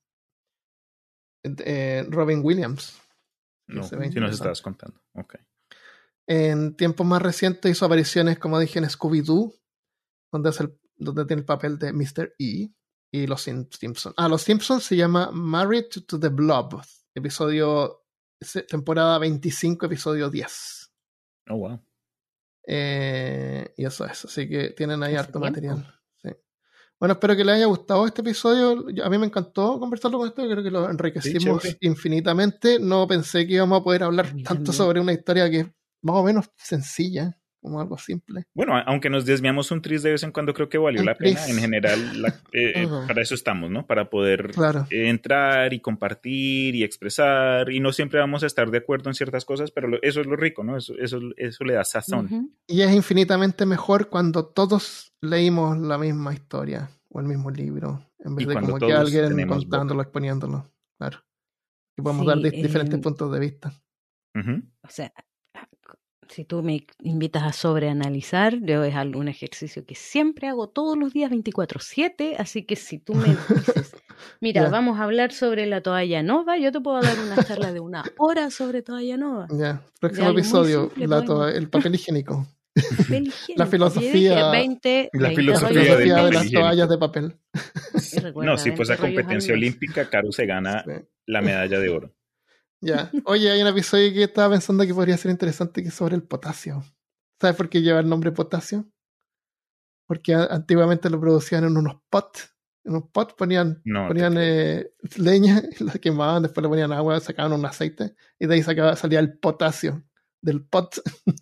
eh, Robin Williams. No, si nos estabas contando. Okay. En tiempos más recientes hizo apariciones, como dije, en Scooby-Doo, donde, es el, donde tiene el papel de mister E, y Los Simpsons. Ah, Los Simpsons se llama Married to the Blob, episodio, temporada veinticinco, episodio diez. Oh, wow. Eh, y eso es, así que tienen ahí harto tiempo? material. Sí. Bueno, espero que les haya gustado este episodio. A mí me encantó conversarlo con esto, creo que lo enriquecimos sí, infinitamente. No pensé que íbamos a poder hablar tanto también. sobre una historia que es más o menos sencilla, como algo simple. Bueno, aunque nos desviamos un tris de vez en cuando, creo que valió un la tris. pena. En general, la, eh, uh-huh. para eso estamos, ¿no? Para poder claro. eh, entrar y compartir y expresar. Y no siempre vamos a estar de acuerdo en ciertas cosas, pero lo, eso es lo rico, ¿no? Eso, eso, eso le da sazón. Uh-huh. Y es infinitamente mejor cuando todos leímos la misma historia o el mismo libro, en vez y de como que alguien contándolo, boca. exponiéndolo. Claro. Y podemos sí, dar di- eh, diferentes puntos de vista. Uh-huh. O sea, si tú me invitas a sobreanalizar, yo es un ejercicio que siempre hago todos los días veinticuatro siete, así que si tú me dices, mira, yeah. vamos a hablar sobre la toalla nova, yo te puedo dar una charla de una hora sobre toalla nova. Ya, yeah. próximo episodio, la to- el papel higiénico. Peligénico. La filosofía- Yo dije veinte, La veinte filosofía rollos Filosofía del de papel las higiénico. toallas de papel. Y recuerda, No, si fuese a veinte rollos al competencia mes. olímpica, Caru se gana Sí. la medalla de oro. Ya. Oye, hay un episodio que estaba pensando que podría ser interesante, que es sobre el potasio. ¿Sabes por qué lleva el nombre potasio? Porque a- antiguamente lo producían en unos pots. En unos pots ponían, No, te ponían creo. eh, leña, y la quemaban, después le ponían agua, sacaban un aceite y de ahí sacaba, salía el potasio del pot.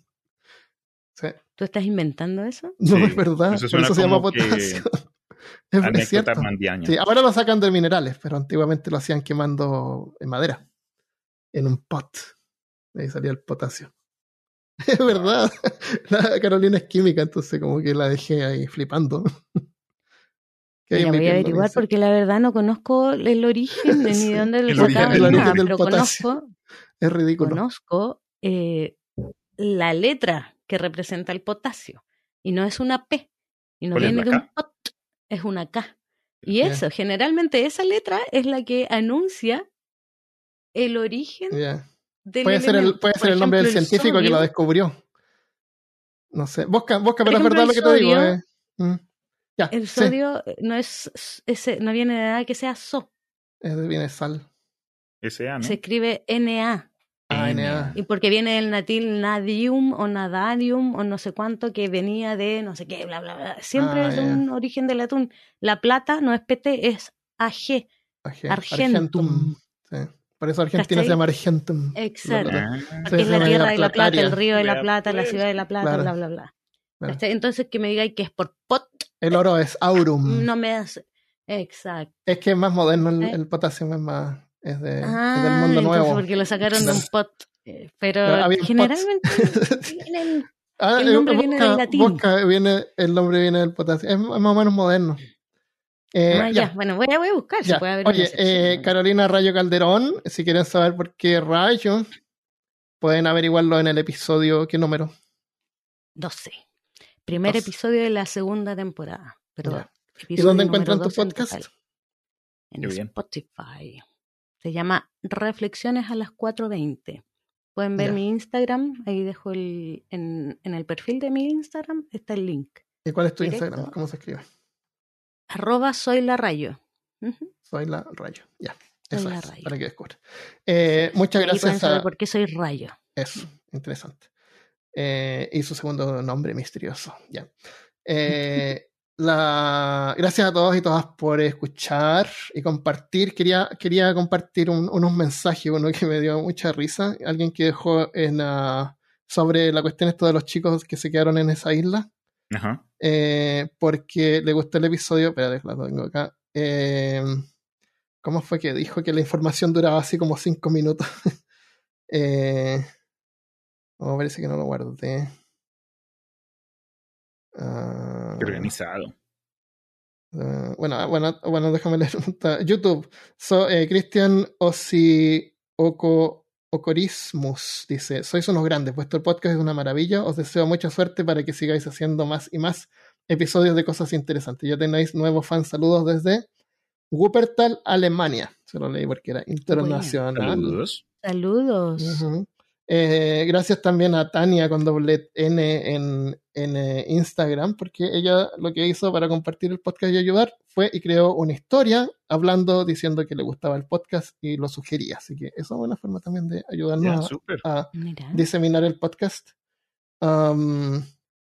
Sí. ¿Tú estás inventando eso? No Sí, es verdad, eso por suena eso se llama como que potasio. Es, es anécdota cierto. mandiaña. Sí, ahora lo sacan de minerales, pero antiguamente lo hacían quemando en madera, en un pot. De ahí salía el potasio. Es verdad. La Carolina es química, entonces como que la dejé ahí flipando. Que ahí Mira, mi voy a piel no averiguar dice. porque la verdad no conozco el origen ni Sí, de dónde lo el origen sacaban del ni el nombre. nada, origen del pero potasio. conozco, Es ridículo. conozco eh, la letra que representa el potasio. Y no es una P, y no ¿Cuál es viene la de un K? pot, es una K. Y Ya. eso, generalmente esa letra es la que anuncia el origen Ya. del Puede ser el, elemento. puede Por ser el nombre del ejemplo, el científico que lo sodio, descubrió. No sé. Busca, busca, por pero es ejemplo, verdad el lo que te digo. sodio, eh. Mm. Ya, el sí. sodio eh, no es ese, no viene de nada que sea so, Es de viene sal. S A, ¿no? se escribe Na. A N A. N. Y porque viene del natil nadium o nadarium o no sé cuánto que venía de no sé qué, bla, bla, bla. Siempre Ah, es ya. un origen del atún. La plata no es P T, es A G, Arge- argentum. Sí. Por eso Argentina ¿Cachai? se llama Argentum. Exacto. La plata. Ah, Porque Sí, es sí, la medio tierra de la plata, el plataria. río de la Vea, plata, la pues. ciudad de la plata, Claro. bla, bla, bla. Claro. ¿Cachai? Entonces que me digáis que es por pot, El oro es aurum. no me hace. Exacto. Es que es más moderno el, ¿Eh? el potasio, es más. Es, de, es del Ah, mundo entonces nuevo. porque lo sacaron de un pot. Eh, Pero Pero había un pot. generalmente viene el, Ah, el eh, nombre viene del busca, latín. busca, viene, el nombre viene del potasio. Es más o menos moderno. Eh, Ah, ya. ya, Bueno, voy a, voy a buscar si ya. puede haber una Oye, excepción. eh, Carolina Rayo Calderón, si quieren saber por qué Rayo, pueden averiguarlo en el episodio. ¿Qué número? doce. Primer doce. episodio de la segunda temporada. Pero Ya. ¿Y episodio dónde número encuentran tu doce en podcast? total. En Qué bien. Spotify. Se llama Reflexiones a las cuatro veinte. Pueden ver Ya. mi Instagram. Ahí dejo el. En, en el perfil de mi Instagram está el link. ¿Y cuál es tu Directo. Instagram? ¿Cómo se escribe? Arroba soy la rayo. Ujú, Soy la Rayo. Ya. Soy Eso la es, Rayo. para que descubran. Eh, muchas Y ahí pueden gracias saber a. por qué soy rayo. Eso, interesante. Eh, y su segundo nombre misterioso. Ya. Eh, la... Gracias a todos y todas por escuchar y compartir. Quería, quería compartir un- unos mensajes, uno que me dio mucha risa. Alguien que dejó en ah, sobre la cuestión esto de los chicos que se quedaron en esa isla. Ajá. Eh, porque le gustó el episodio. Espérate, lo tengo acá. Eh, ¿Cómo fue que dijo que la información duraba así como cinco minutos? eh, oh, parece que no lo guardé. Ah, Qué organizado. Uh, bueno, bueno, bueno, déjame leer. YouTube. So, eh, Cristian Osi Oko, Ocorismus dice: sois unos grandes, vuestro podcast es una maravilla. Os deseo mucha suerte para que sigáis haciendo más y más episodios de cosas interesantes. Ya tenéis nuevos fans. Saludos desde Wuppertal, Alemania. Se lo leí porque era internacional. Saludos. Saludos. Ujú. Eh, gracias también a Tania con doble N en, en eh, Instagram, porque ella lo que hizo para compartir el podcast y ayudar fue y creó una historia hablando, diciendo que le gustaba el podcast y lo sugería. Así que eso es una forma también de Ya, ayudarnos súper. a, a Mira. diseminar el podcast. Um,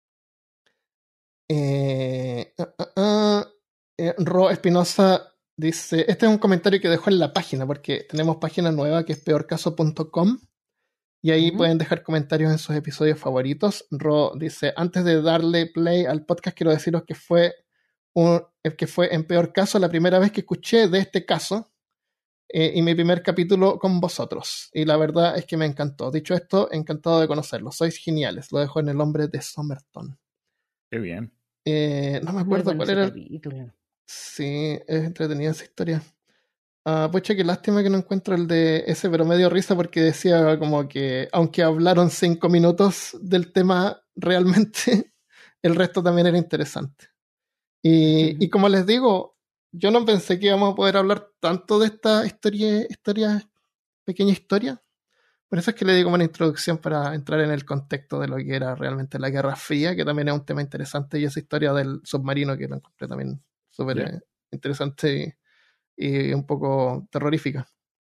eh, ah, ah, ah, eh, Ro Espinosa dice: este es un comentario que dejó en la página, porque tenemos página nueva que es peorcaso punto com. Y ahí Ujú. pueden dejar comentarios en sus episodios favoritos. Ro dice: antes de darle play al podcast, quiero deciros que fue, un, que fue en peor caso la primera vez que escuché de este caso eh, y mi primer capítulo con vosotros. Y la verdad es que me encantó. Dicho esto, encantado de conocerlos. Sois geniales. Lo dejo en el hombre de Somerton. Qué bien. Eh, no me Muy acuerdo bueno cuál ese era. el- capítulo. Sí, es entretenida esa historia. Ah, pucha, qué lástima que no encuentro el de ese, pero me dio risa porque decía como que aunque hablaron cinco minutos del tema realmente, el resto también era interesante. Y, Ujú. y como les digo, yo no pensé que íbamos a poder hablar tanto de esta historia, historia, pequeña historia, Por eso es que le di como una introducción para entrar en el contexto de lo que era realmente la Guerra Fría, que también es un tema interesante, y esa historia del submarino que lo encontré también súper Yeah. eh, interesante y, y un poco terrorífica.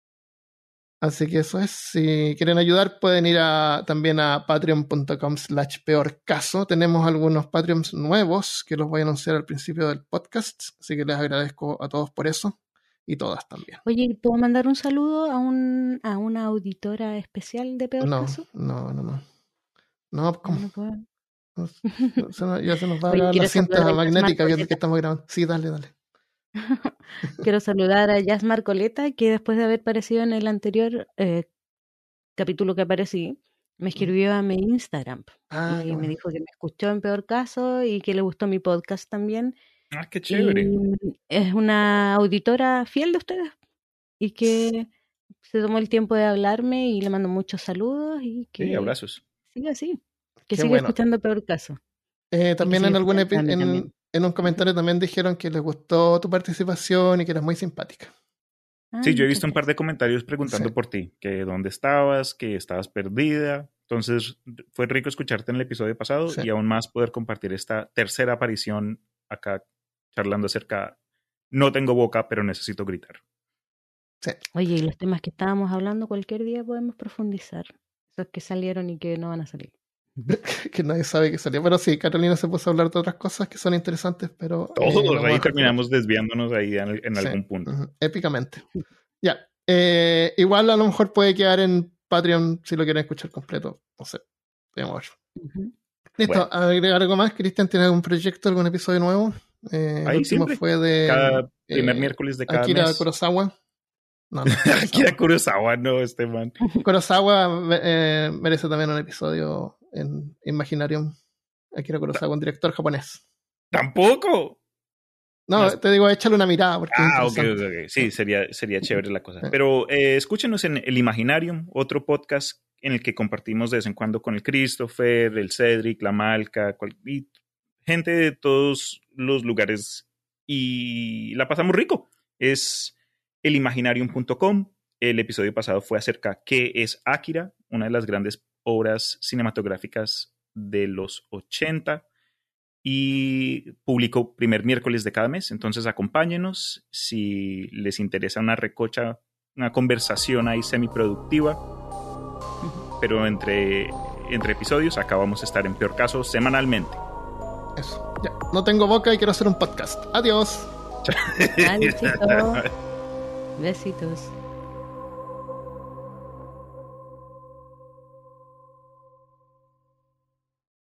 Así que eso es. Si quieren ayudar, pueden ir a, también a patreon.com slash peor caso. Tenemos algunos Patreons nuevos que los voy a anunciar al principio del podcast, así que les agradezco a todos por eso y todas también. Oye, ¿puedo mandar un saludo a un a una auditora especial de Peor No, Caso? no, no, no. No, No, ¿cómo? no puedo. No, se nos- ya se nos va a Oye, hablar la quiero cinta saludar a magnética Yasmar que, que estamos grabando. Sí, dale, dale. Quiero saludar a Yasmar Coleta, que después de haber aparecido en el anterior eh, capítulo que aparecí, me escribió a mi Instagram Ah, y qué me bueno. dijo que me escuchó en Peor Caso y que le gustó mi podcast también. Ah, qué chévere. Y es una auditora fiel de ustedes y que se tomó el tiempo de hablarme y le mando muchos saludos y Sí, que abrazos. siga así, que Qué siga bueno. escuchando Peor Caso. Eh, Y que también siga en algún escuchando epi- a mí en, también. en un comentario también dijeron que les gustó tu participación y que eras muy simpática. Ay, Sí, yo he muchas visto un par de gracias. comentarios preguntando Sí. por ti, que dónde estabas, que estabas perdida. Entonces, fue rico escucharte en el episodio pasado Sí. y aún más poder compartir esta tercera aparición acá charlando acerca. No tengo boca, pero necesito gritar. Sí. Oye, y los temas que estábamos hablando, cualquier día podemos profundizar. Esos que salieron y que no van a salir. Que nadie sabe que salió. Pero sí, Carolina se puso a hablar de otras cosas que son interesantes, pero eh, Todos lo vamos a ahí dejar por terminamos desviándonos ahí en, en Sí, algún punto. ujú, épicamente. Ya. Eh, igual a lo mejor puede quedar en Patreon si lo quieren escuchar completo. No sé. Vamos a ver. Ujú. Listo. Bueno. Agregar algo más. Cristian, ¿tiene algún proyecto, algún episodio nuevo? Eh, el Ahí último siempre. fue de Cada primer eh, miércoles de cada Akira mes. Kurosawa. No, no. Akira Kurosawa, no, este man. Kurosawa eh, merece también un episodio en Imaginarium. Akira Kurosawa, un director japonés. ¡Tampoco! No, Más- te digo, échale una mirada porque Ah, es ok, interesante. ok, ok. Sí, sería, sería chévere la cosa. Sí. Pero eh, escúchenos en El Imaginarium, otro podcast en el que compartimos de vez en cuando con el Christopher, el Cedric, la Malca, cual- y gente de todos los lugares y la pasamos rico. Es el imaginarium punto com. El episodio pasado fue acerca de qué es Akira, una de las grandes obras cinematográficas de los ochenta. Y publico primer miércoles de cada mes. Entonces acompáñenos si les interesa una recocha, una conversación ahí semiproductiva. Pero entre, entre episodios acá vamos a estar en Peor Caso semanalmente. Eso. Ya. No tengo boca y quiero hacer un podcast. Adiós. Adiósito. Besitos.